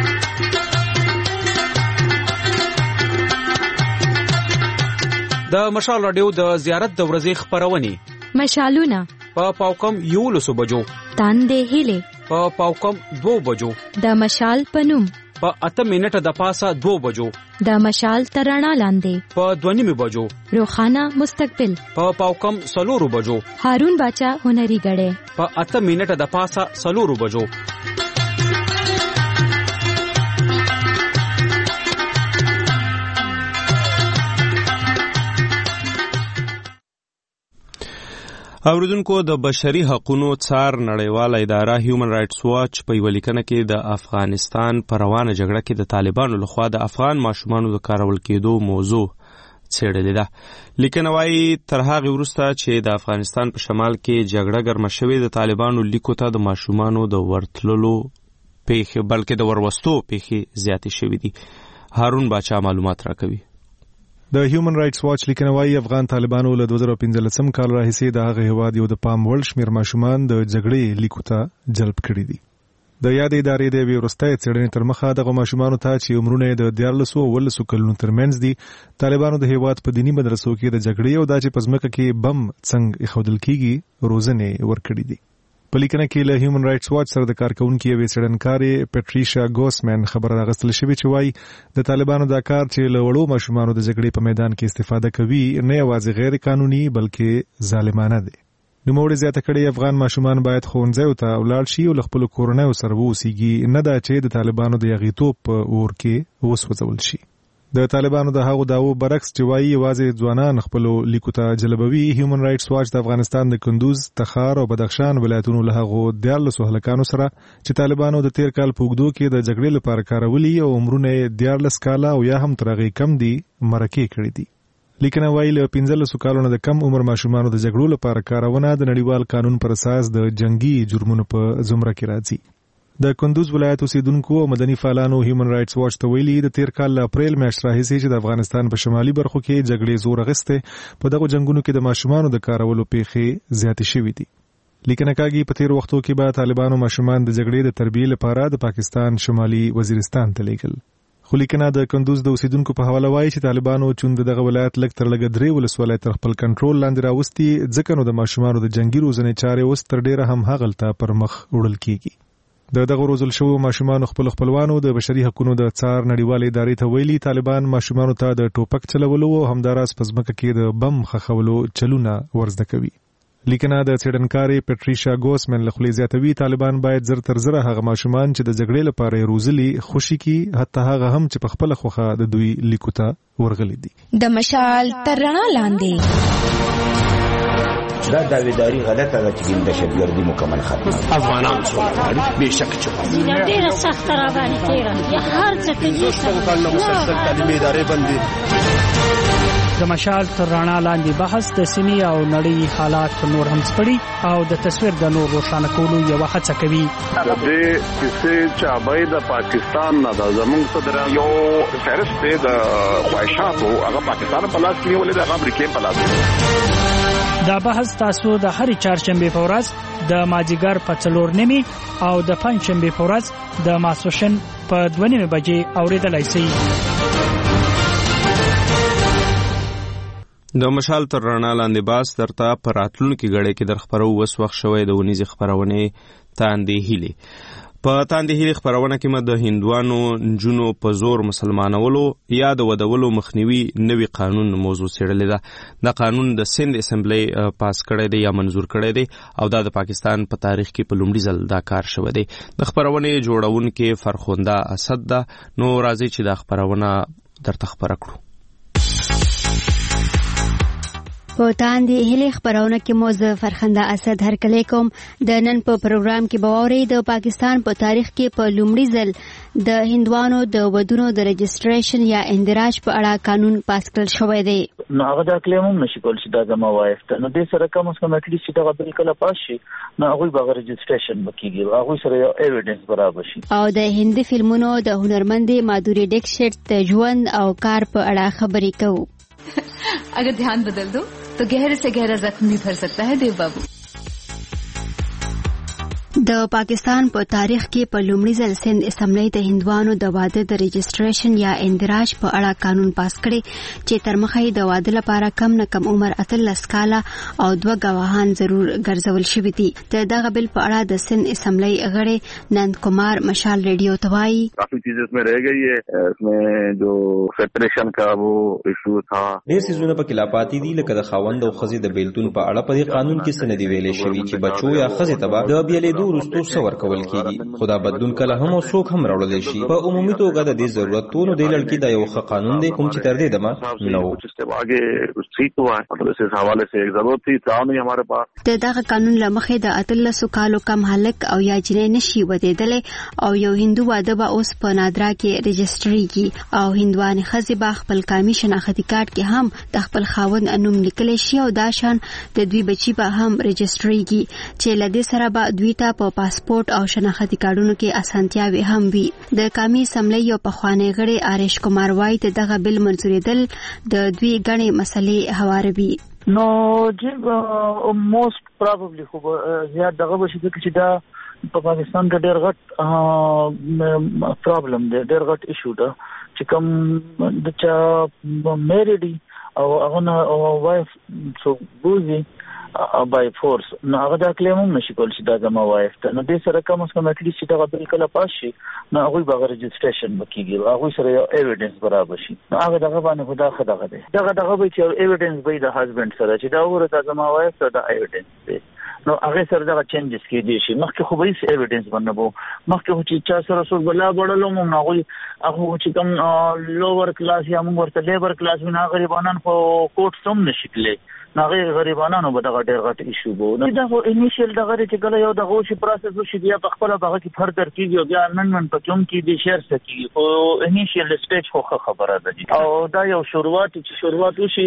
د مشال رادیو د زیارت د ورځې خبرونه مشالونه په پاوکم 11 بجو، تاندې هیله په پاوکم 2 بجو، د مشال پنوم په 8 منټه د پاسه 2 بجو، د مشال ترانا لاندې په 2:30 بجو، روخانه مستقبل په پاوکم 4 بجو، هارون باچا هنري غړې په 8 منټه د پاسه 4 بجو. اوریدونکو د بشري حقوقو څار نړیواله اداره هیومن رائټس واچ په یوه لیکنه کې د افغانستان په روانه جګړه کې د طالبانو لخوا د افغان ماشومانو د کارول کېدو موضوع څېړلې ده. لیکنه وایي تر هغې وروسته چې د افغانستان په شمال کې جګړه ګرمه شوې د طالبانو لیکو ته د ماشومانو د ورتللو پیښې بلکې د وروستو پیښې زیاتې شوې دي. هارون باچا معلومات راکوي. د هیومن رائټس واچ لیکنه وايي افغان طالبانو له 2015 کال راهیسې د هغه هیواد یو د پام وړ شمېر ماشومان د جګړې لیکو ته جلب کړي دي. د یادې ادارې د یوې وروستۍ څېړنې تر مخه دغه ماشومانو ته چې عمرونه د 14 او 15 کلونو ترمنځ دي طالبانو د هیواد په دیني مدرسو کې د جګړې او د چې په ځمکه کې بم څنګه ایښودل کېږي روزنې ورکړي دي. په لیکنه کې له هیومن رائټس واچ سره د کارکونکو یوې څېړنکارې پټریشا ګوسمن خبره راغستل شوې چې وايي د طالبانو دا کار چې له وړو ماشومانو د جګړې په میدان کې استفاده کوي نه یوازې غیر قانوني بلکې ظالمانه دی. نوموړي زیاته کړې افغان ماشومان باید ښوونځیو ته ولاړ شي او له خپلو کورنیو سره واوسیږي، نه دا چې د طالبانو د یاغیتوب په اور کې وسوځول شي. د طالبانو د هغو دعوو برعکس چې وایي یوازې ځوانان خپلو لیکو ته جلبوي، هیومن رائټس واچ د افغانستان د کندوز، تخار او بدخشان ولایتونو له هغو 14 هلکانو سره چې طالبانو د تیر کال په اوږدو کې د جګړې لپاره کارولي او عمرونه 14 کاله او یا هم تر هغې کم دي مرکې کړي دي. لیکنه وایي له 15 کالونو د کم عمر ماشومانو د جګړو لپاره کارونه د نړیوال قانون پر اساس د جنگي جرمونو په زمره کې راځي. د کندوز ولایت اوسیدونکو او مدني فعالانو هیومن رائټس واچ ته ویلي د تیر کال له اپریل میاشتې راهیسې چې د افغانستان په شمالي برخو کې جګړې زور اخیسته په دغو جنگونو کې د ماشومانو د کارولو پیښې زیاتې شوې دي. لیکنه کاږي په تیر وختو کې به طالبانو ماشومان د جګړې د تربیې لپاره د پاکستان شمالي وزیرستان ته لیږل، خو لیکنه د کندوز د اوسیدونکو په حواله وایي چې طالبانو چوند دغه ولایت لږ تر لږه 3 ولسوالۍ تر خپل کنټرول لاندې راوستي، ځکه نو د ماشومانو د جنگي روزنې چارې اوس تر ډیره هم هغلته پر مخ وړل کیږي. دغه روزل شوو ماشومانو خپلوانو د بشري حقوقو د څار نړیوالې ادارې ته ویلي طالبان ماشومانو ته د ټوپک چلولو او همداراز په ځمکه کې د بم خښولو چلونه ورزده کوي. لیکنه د څېړنکارې پټریشا ګوسمن له خولې زیاتوي طالبان باید زر تر زره هغه ماشومان چې د جګړې لپاره یې روزلي خوشي کي، حتی هغه هم چې په خپله خوښه د دوی لیکو ته ورغلي دي. د مشال تر رڼا لاندې دا داویداری غلطه ده چې د شبيردي مکمل ختمه افغانان څوړي به شک چې ډیره سخت را باندې تیرا یا هر څه کې کله مسلسل تعلیمي ادارې باندې د مشال تر رڼا لاندې بحث د سیمې او نړۍ حالات نور هم سپړي او د تصویر د نور روښانه کولو یو هڅه کوي. د دې کیسې چې ابای د پاکستان نه د زموږ صدر یو فهرست د خواهشاتو هغه پاکستان په لاس کې ولې د امریکا په لاس. دا بحث تاسو د هرې چهارشنبې په ورځ د مازیګر په 4:30 او د پنځشنبې په ورځ د ماسوشن په 2:30 بجې اوریدلای شئ. د مشال تر رڼا لاندې باس درته پر راتلونکي غړې کې در خبرو وس وخت شوی د ونیزي خبرونه تاندې هیلې په تاندې هیلې خبرونه کې مد د هندوانو جنونو په زور مسلمانولو یا د ودولو مخنیوي نوي قانون موضوع سیړلې ده. د قانون د سند اسمبلی پاس کړی دی یا منزور کړی دی او دا د پاکستان په تاریخ کې په لومړي ځل دا کار شوی دی. د خبرونه جوړونکو فرخنده اسد ده. نو راځي چې د خبرونه درته خبره کړو. په تاندې هلي خبرونه کې موزه فرخنده اسد هرکلی کوم. د نن په پروګرام کې باوري د پاکستان په تاریخ کې په لومړي ځل د هندوانو د ودونو د رجستریشن یا اندراج په اړه قانون پاس کړل شوی دی. نو هغه د کلیم هم نشي کول چې دا زما وایفته نو د سره کوم څه مټلی چې دا بل کله پاس شي نو هغه به رجستریشن وکړي، هغه سره یو ایویډنس برابر شي. او د هندي فلمونو د هنرمندې مادوري ډیکشت د ژوند او کار په اړه خبرې کوو. अगर ध्यान बदल दो तो गहरे से गहरा जख्म भी भर सकता है देव बाबू. د پاکستان په تاریخ کې په لومړي ځل سند اسمبلی د هندوانو د واده د رجستریشن یا اندراج په اړه قانون پاس کړي چې تر مخه د واده لپاره کم نه کم عمر 18 کاله او 2 گواهان ضرور ګرځول شوي دي. دغه بل په اړه د سند اسمبلی غړي نند کمار مشال ریډیو ته وایي काफी चीजें इसमें रह गई है. इसमें जो सेपरेशन का वो इशू था ډېر څیزونه پکې لا پاتې دي لکه د خاوند او ښځې د بیلتون په اړه په دې قانون کې څه نه دی ویلې شوي چې بچو یا ښځې ته به د بیلېدو وروسته څه ورکول کېږي. خو دا بدلون کله هم او څوک هم راوړلی شي. په عمومي توګه د دې ضرورت نو د لړکي دا یو ښه قانون دی کوم چې تر دې دمه نه و. دغه قانون له مخې د 18 کالو کم هلک او یا جنۍ نشي ودېدلی او یو هندو واده به اوس په نادرا کې رجستریږي او هندوانې ښځې به خپل قامي شناختي کارت کې هم د خپل خاوند نوم لیکلی شي او دا شان د دوی بچي به هم رجستریږي چې له دې سره به دوی ته په پاسپورت او شناختي کارتونو کې اسانتیاوي هم وي. د قومي اسمبلی یو پخوانی غړي آریش کمار وایي دغه بل منزورېدل د دوی غني مسلې هواروي. نو چې موست پروبابلی خو زیات دغه بشي چې دا په پاکستان کې ډېر غټ پرابلم دی، ډېر غټ ایشو ده چې کوم د چا میریډي او هغه وایف سو بوزي بای فورس نو هغه دا کلیم هم نشي کول چې دا زما وایف ته نو دې سره کوم څه مټلی چې دا بل کله پاس شي نو هغه به رجستریشن وکړي، هغه سره یو ایویډنس برابر شي. نو هغه دغه باندې خدا خدغه دی دغه به چې ایویډنس به د هسبند سره چې دا ورته زما وایف ته دا ایویډنس دی نو هغه سره دا چینجز کېدي شي. مخکې خو به هیڅ ایویډنس باندې وو، مخکې خو چې چا سره څوک بلا بړلو مو نه غوي هغه چې کوم لوور کلاس یا موږ ورته لیبر کلاس وینا غریبانان په کوټ سم نشکلي ناغه غریبانو به دغه ډېر غټ ایشو بو. نو دا خو انیشیل دغه چې کله یو دغه شي پروسس وشي بیا په خپل هغه کې فردر کیږي او بیا امندمنت په کوم کې دي شیر سکیږي او انیشیل سټیج خو خبره ده او دا یو شروعات چې شروعات وشي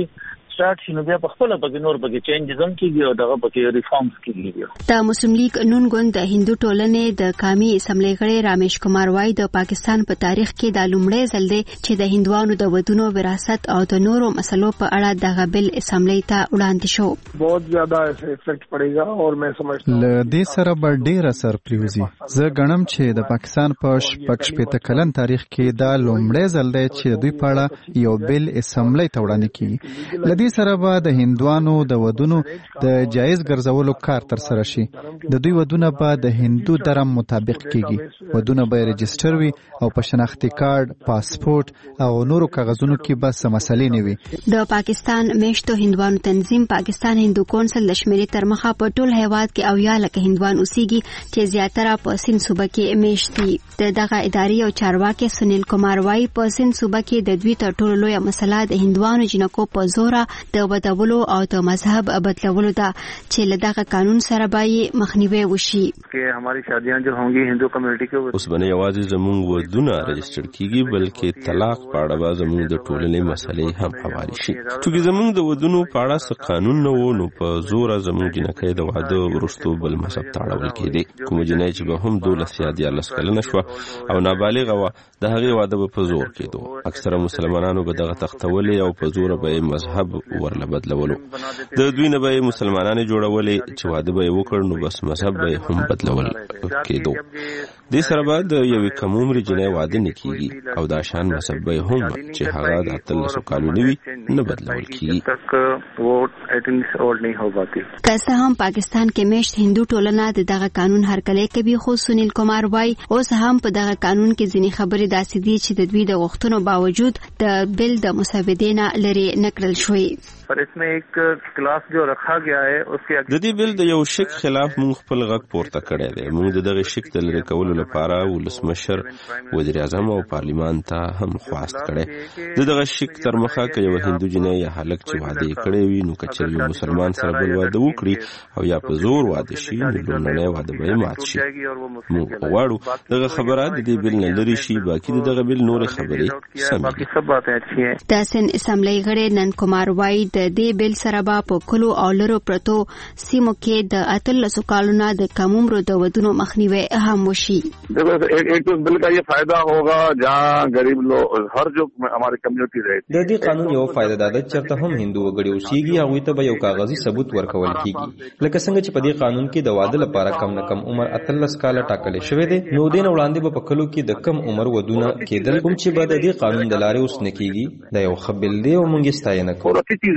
سٹارټ شي نو بیا په خپل پکې نور پکې چینجز هم کیږي او دغه پکې ریفارمز کیږي. د مسلم لیگ نون ګوند د هندو ټولنې د قومي اسمبلی غړي رامیش کمار وای د پاکستان په تاریخ کې د لومړی ځل دی چې د هندوانو د ودونو وراثت او د نورو مسلو په اړه دغه بل اسمبلی ته وړاندې شو. बहुत ज्यादा افیکټ پړېږي او مې سمجھتا ل دې سره به ډېر اثر پریوزي. زه غنم چې د پاکستان په شپږ کلن تاریخ کې دا لومړی ځل دی چې دوی په اړه یو بل اسمبلی ته وړاندې کیږي. ل دې سره به د هندوانو د ودونو د جایز ګرځولو کار تر سره شي. د دوی ودونه به د هندو درم مطابق کیږي. ودونه به رجستر وي او په شناختی کارت، پاسپورت او نورو کاغذونو کې به سم مسلې نه وي. د پاکستان میشتو هندوانو تنظیم پاکستان هندو کونسل د شمیرې تر مخه په ټول هیواد کې 90 لکه هندوان اوسېږي چې زیاتره په سند صوبه کې میشت دي. دغه اداري او چارواکي سنیل کمار وای په سند صوبه کې د دوی تر ټولو لویه مسله د هندوانو جنکو په زور د ودولو او د مذهب بدلولو ده چې له دغه قانون سره به مخنیوي وشي. کې हमारी शादियां जो होंगी हिंदू कम्युनिटी के اوس باندې یوازې زموږ ودونه رجستر کیږي بلکې طلاق په اړه به زموږ د ټولنې مسلې هم حواله شي. چې زموږ د ودونو په اړه څه قانون نه و نو په زور زموږ جنکې د واده ورستو بل مذهب ته اړول کېدی. کوم جنۍ چې به هم 12 یا 13 کلنه شوه او نابالغه وه د هغې واده به په زور کېدو. اکثره مسلمانانو به دغه تختولې او په زوره به یې مذهب ورله بدلولو. د دوی نه به یې مسلمانانې جوړولې چې واده به یې وکړ نو بس مذهب به یې هم بدلول کېدو. دې سره به د یوې کم عمرې جنۍ واده نه کېږي او دا شان مذهب به یې هم چې هغه د 13 کالو نه وي نه بدلول کېږي. که څه هم پاکستان کې میشت هندو ټولنه د دغه قانون هرکلی کوي خو سنیل کمار وای اوس هم په دغه قانون کې ځینې خبرې داسې دي چې د دوی د غوښتنو باوجود د بل د مسودې نه لرې نکړل شوې. इसमें एक क्लास जो रखा गया है उसके د دې بل د یو شک خلاف مونږ خپل غږ پورته کړی دی. مونږ دغه شک د لرې کولو لپاره ولسمشر، وزیر اعظم او پارلیمان ته هم خواست کړی. دغه شک تر مخه کې یو هندو جنۍ یا هلک چې واده کړی وي نو کچې یو مسلمان سره بل واده وکړي او یا په زور واده شي نو لومړنی واده به مات شي. مونږ غواړو دغه خبره د دې بل نه لري شي. باقي دغه بل نور خبرې سمې. د سن اسمبلی غړي نن کمار وای د دې بل سره به په کلو او لرو پرتو سیمو کې د 13 کالو نه د کم عمرو د ودونو مخنیوي هم وشي. एक तो बिल का ये फायदा होगा जहाँ गरीब लोग हर जो हमारे कम्युनिटी रहे. د دې قانون یو فائدہ دا ده چې ته هم هندو وګړي اوسېږي هغه ته به یو کاغذي ثبوت ورکول کیږي. لکه څنګه چې په دې قانون کې د واده لپاره کم نه کم عمر 13 کال ټاکل شوی دی نو دین وړاندې به په کلو کې د کم عمر ودونه کېدل کوم چې به د دې قانون د لارې اوس نه کیږي. دا یو خبل دی او موږ ستاینه کوو.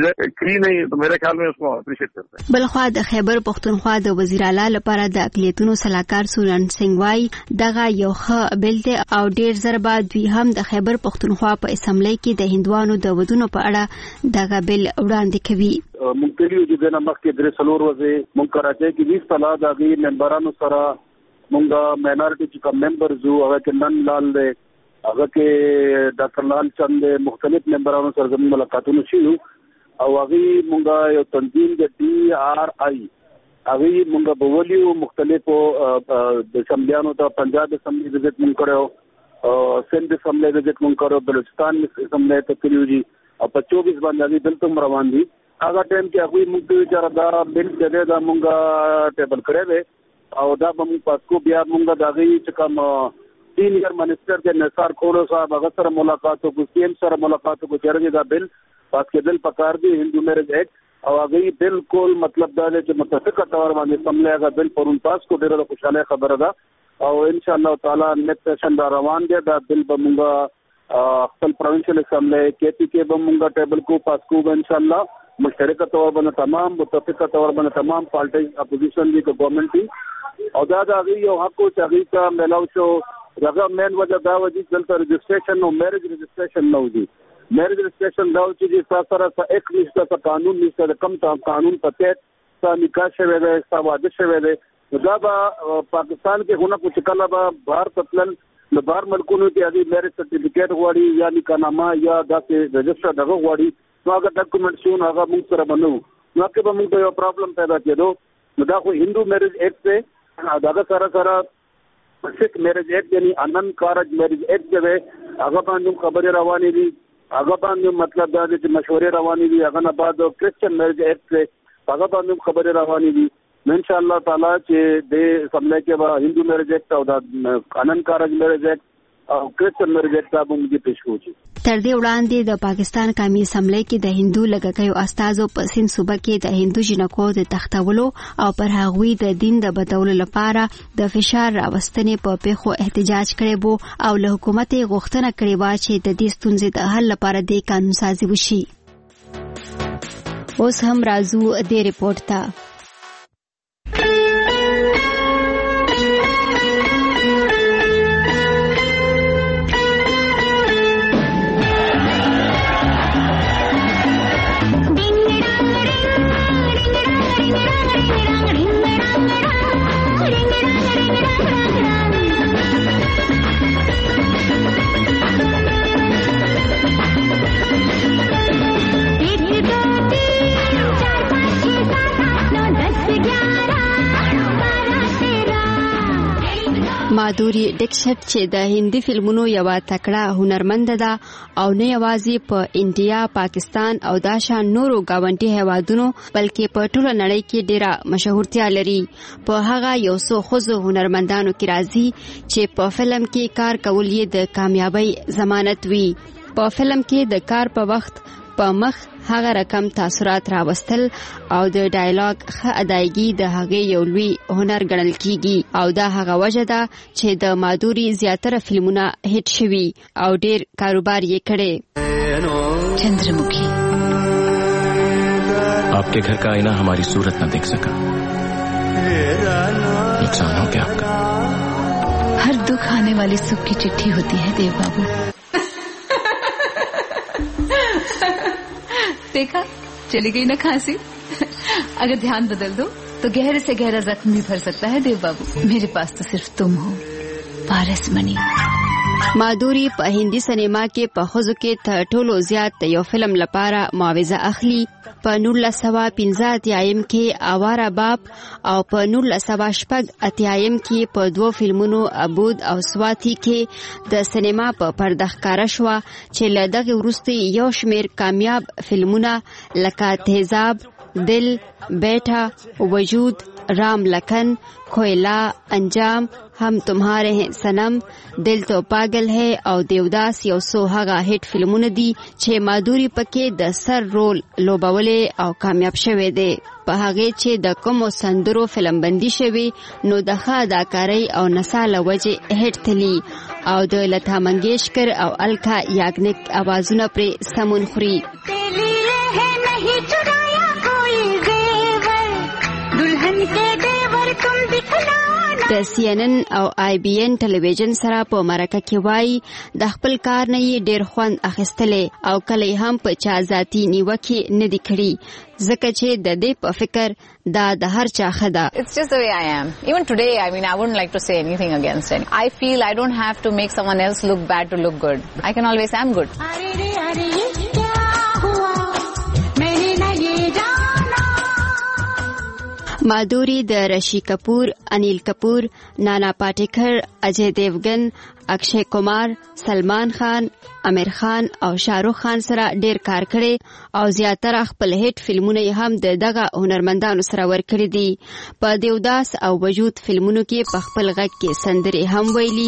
بلخوا د خیبر پختونخوا د وزیر اعلی لپاره د اقلیتونو صلاحکار سورن سنگ وای دغه یو ښه بل دی او ډیر زر بعد دوی هم د خیبر پختونخوا په اسمبلی کې د هندوانو د ودونو په اړه دغه بل وړاندې کوي. مونږ چې د نمک کې درې سلور وځي مونږ راځي کې 20 طلا د ممبرانو سره مونږ ماینورټي چې کوم ممبرز وو هغه کې نن لال دی هغه کې ډاکټر لال چند مختلف ممبرانو سره زموږ ملاقاتونه شوي او هغه مونږه یو تنظیم د DRI هغه مونږه بولیو مختلفو د سمبلیانو ته پنجاب اسمبلی وزټ مونږ کړو سند اسمبلی وزټ مونږ کړو بلوچستان اسمبلی ته کړیو او په 24 باندې دلته روان دي. هغه ټیم کې هغه موږ ته چاره دا بل څه دا مونږه ټیبل کړی دی او دا به موږ پاسکو بیا مونږه دغه چې کوم سینیئر منسٹر د نثار کولو صاحب هغه سره ملاقات وکړو سیم سره ملاقات وکړو چې دا بل پاس کېدل پکار دی هندو میرج ایکٹ او هغه بالکل مطلب دا دی چې متفقه تور باندې سملې هغه بل پرون پاس کو ډیره خوشاله خبره ده او ان شاء الله تعالی نیکسٹ سیشن دا روان دی دا بل به مونږه خپل پروینشل اسمبلی KPK به مونږه ټیبل کو پاس کو ان شاء الله مشترکه تور باندې تمام متفقه تور باندې تمام پارټي اپوزیشن دی گورنمنت دی او دا یو حق او چې کا ملاو شو دغه مین وجه دا و چې دلته رجسټریشن او میرج رجسټریشن نو دی. میرج رجسٹریشن دا چې سره ایک نشته قانون نشته کم قانون پته تا نکاح شوه ده تا واده شوه ده دا به پاکستان کې هونه کو چکلا به بهر تپلن د بهر ملکونو کې هغه میرج سرټیفیکیټ غواړي یا نکاحنامه یا داسې رجسټر دغه غواړي نو هغه ډاکومنټسونه هغه موږ سره بنو نو کې به موږ یو پرابلم پیدا کېدو. نو دا خو هندو میرج ایکٹ ته دا سره سکھ میرج ایکٹ یعنی انن کارج میرج ایکٹ دی هغه باندې خبره روانې دي هغه باندې مطلب دا دی چې مشورې روانې دي. هغه نه بعد کرسچن میرج ایکټ هغه باندې خبرې روانې دي. ان شاء الله تعالی چې د سملای کې به هندو میرج ایکټ او د قانون کارج میرج ایکټ او کرسچن میرج ایکټ به موږ پیش کوو. تر دې وړاندې د پاکستان قومي اسمبلی کې د هندو لږکیو استازو په سند صوبه کې د هندو جنکو د تختولو او پر هغوی د دین د بدلولو لپاره د فشار راوستنې په پیښو احتجاج کړی وو او له حکومت غوښتنه کړې وه چې د دې ستونزې د حل لپاره د قانون سازي وشي. اوس هم راځو دې ریپورت ته. مادوري ډکشت چې د هندي فلمونو یو تکړه هنرمند ده او نه یوازې په انډیا، پاکستان او دا شان نورو گاونډي هیوادونو بلکې په ټوله نړۍ کې ډیره مشهورتیا لري. په هغه یو څو ښځو هنرمندانو کې راځي چې په فلم کې کار کول یې د کامیابی ضمانت وي. په فلم کې د کار په وخت په مخ هغه رقم تاثرات راوستل او د ډایلاګ ښه ادایګي د هغې یو لوی هنر ګڼل کیږي او دا هغه وجه ده چې د مادوري زیاتره فلمونه هیټ شوي او ډیر کاروبار یې کړی. चंद्रमुखी आपके घर का आईना हमारी सूरत न देख सका, नुकसान हो गया आपका. हर दुख आने वाली सुख की चिट्ठी होती है देव बाबू. देखा चली गई ना खांसी. अगर ध्यान बदल दो तो गहरे से गहरा जख्म भी भर सकता है देव बाबू. मेरे पास तो सिर्फ तुम हो, पारस मणि. مادوري په هندي سینما کې په ښځو کې تر ټولو زیات یو فلم لپاره معاوضه اخلي. په 1985 کې آواره باپ او په 1986 کې په 2 فلمونو عبود او سواتی کې د سینما په پرده ښکاره شوه چې له دغه وروسته یو شمیر کامیاب فلمونه لکه تیزاب، دل، بیٹا، وجود، رام لکن، کوئلہ، انجام، हम तुम्हारे हैं सनम، दिल तो पागल है او دیوداس یو څو هغه هیټ فلمونه دي چې مادوري پکې د سر رول لوبولې او کامیاب شوه دي. په هغه چې د کومو سندرو فلم بندي شوی نو د ښه اداکارۍ او نساله وجه هیټ تلی او د لتا منگیشکر او الکا یاګنیک आवाजونه پر سمون خوري. د CNN او IBN ټلویزیون سره په مرکه کې وایي د خپل کار نه یې ډیر خوند اخیستلې او کله هم په چا ذاتی نیوکه نه دی کړی ځکه چې د دې په فکر دا د هر چا خدا. It's just the way I am. Even today, I mean, I wouldn't like to say anything against it. I feel I don't have to make someone else look bad to look good. I can always say I'm good. مادوري د رشی کپور، انیل کپور، نانا پاټیکر، اجے دیوگن، اکشے کمار، سلمان خان، امیر خان او شاهرخ خان سره ډیر کار کړي او زیاتره خپل هیټ فلمونه هم د دغه هنرمندانو سره ورکړي دي. په دیوداس او وجود فلمونو کې په خپل غږ کې سندرې هم ویلي.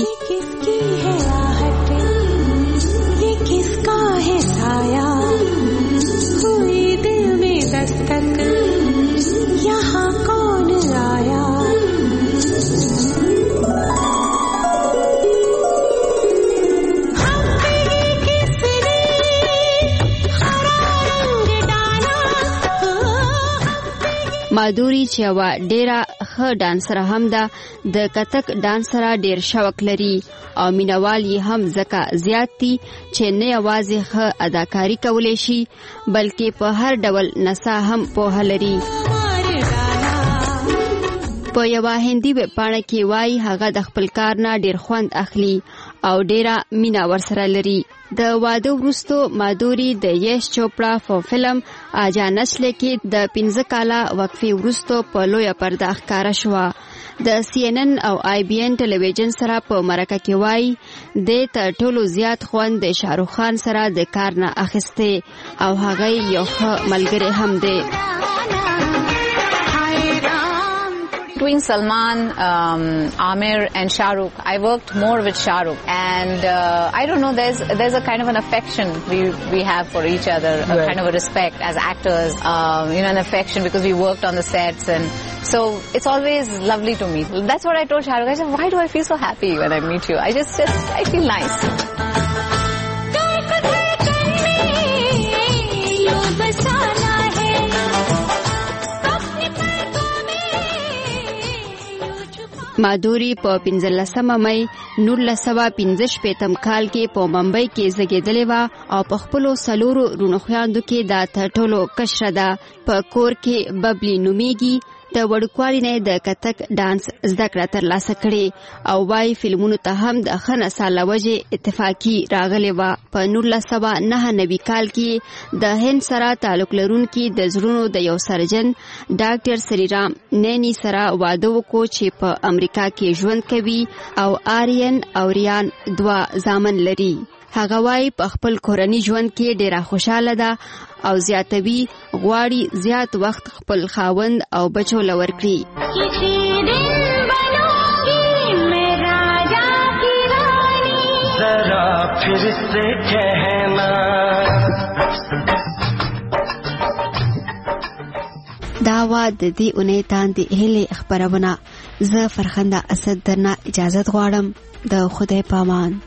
مادوري چې یوه ډیره ښه ډانسره هم ده، د کتک ډانس سره ډیر شوق لري او مینوال یې هم ځکه زیات دي چې نه یوازې ښه اداکاري کولی شي بلکې په هر ډول نڅا هم پوهه لري. په یوه هندي ویبپاڼه کې وایي هغه د خپل کار نه ډیر خوند اخلي او ډیره مینا ورسره لري. د واده وروسته مادوري د یش چوپړا په فلم آجا نسل کې د 15 کاله وقفې وروسته په لویه پرده ښکاره شوه. د CNN او IBN ټلویزیون سره په مرکه کې وایي د تر ټولو زیات خوند د شاهرخ خان سره د کار نه اخیسته او هغه یو ښه ملګری هم دی. Between Salman, Amir and Shah Rukh, I worked more with Shah Rukh, and I don't know, there's a kind of an affection we have for each other, a kind of a respect as actors, an affection because we worked on the sets, and so it's always lovely to meet. That's what I told Shah Rukh. I said, why do I feel so happy when I meet you? I feel nice. مادوري په 15 مئی 1915 کال کې په ممبئی کې زیږیدلې و او په خپل سلورو رونو خويندو کې د ټولو کشره ده. په کور کې ببلی نومیږي. د وړوکوالي نه د کتک ډانس زده کړه ترلاسه کړې او وايي فلمونو ته هم د ښه نسل له وجې اتفاقي راغلې وه. په 1999 کال کې د هند سره تعلق لرونکي د زړونو د یو سرجن ډاکټر سریرام نینی سره واده وکړو چې په امریکا کې ژوند کوي او آریان او ریان 2 زامن لري. هغه وايي په خپل کورنی ژوند کې ډیره خوشاله ده او زیاتوي غواړي زیات وخت خپل خاوند او بچو لور کړي. دا وا د دې اونۍ تاندې هلې خبرونه. زه فرخنده اسد درنه اجازه غواړم. د خدای پامان.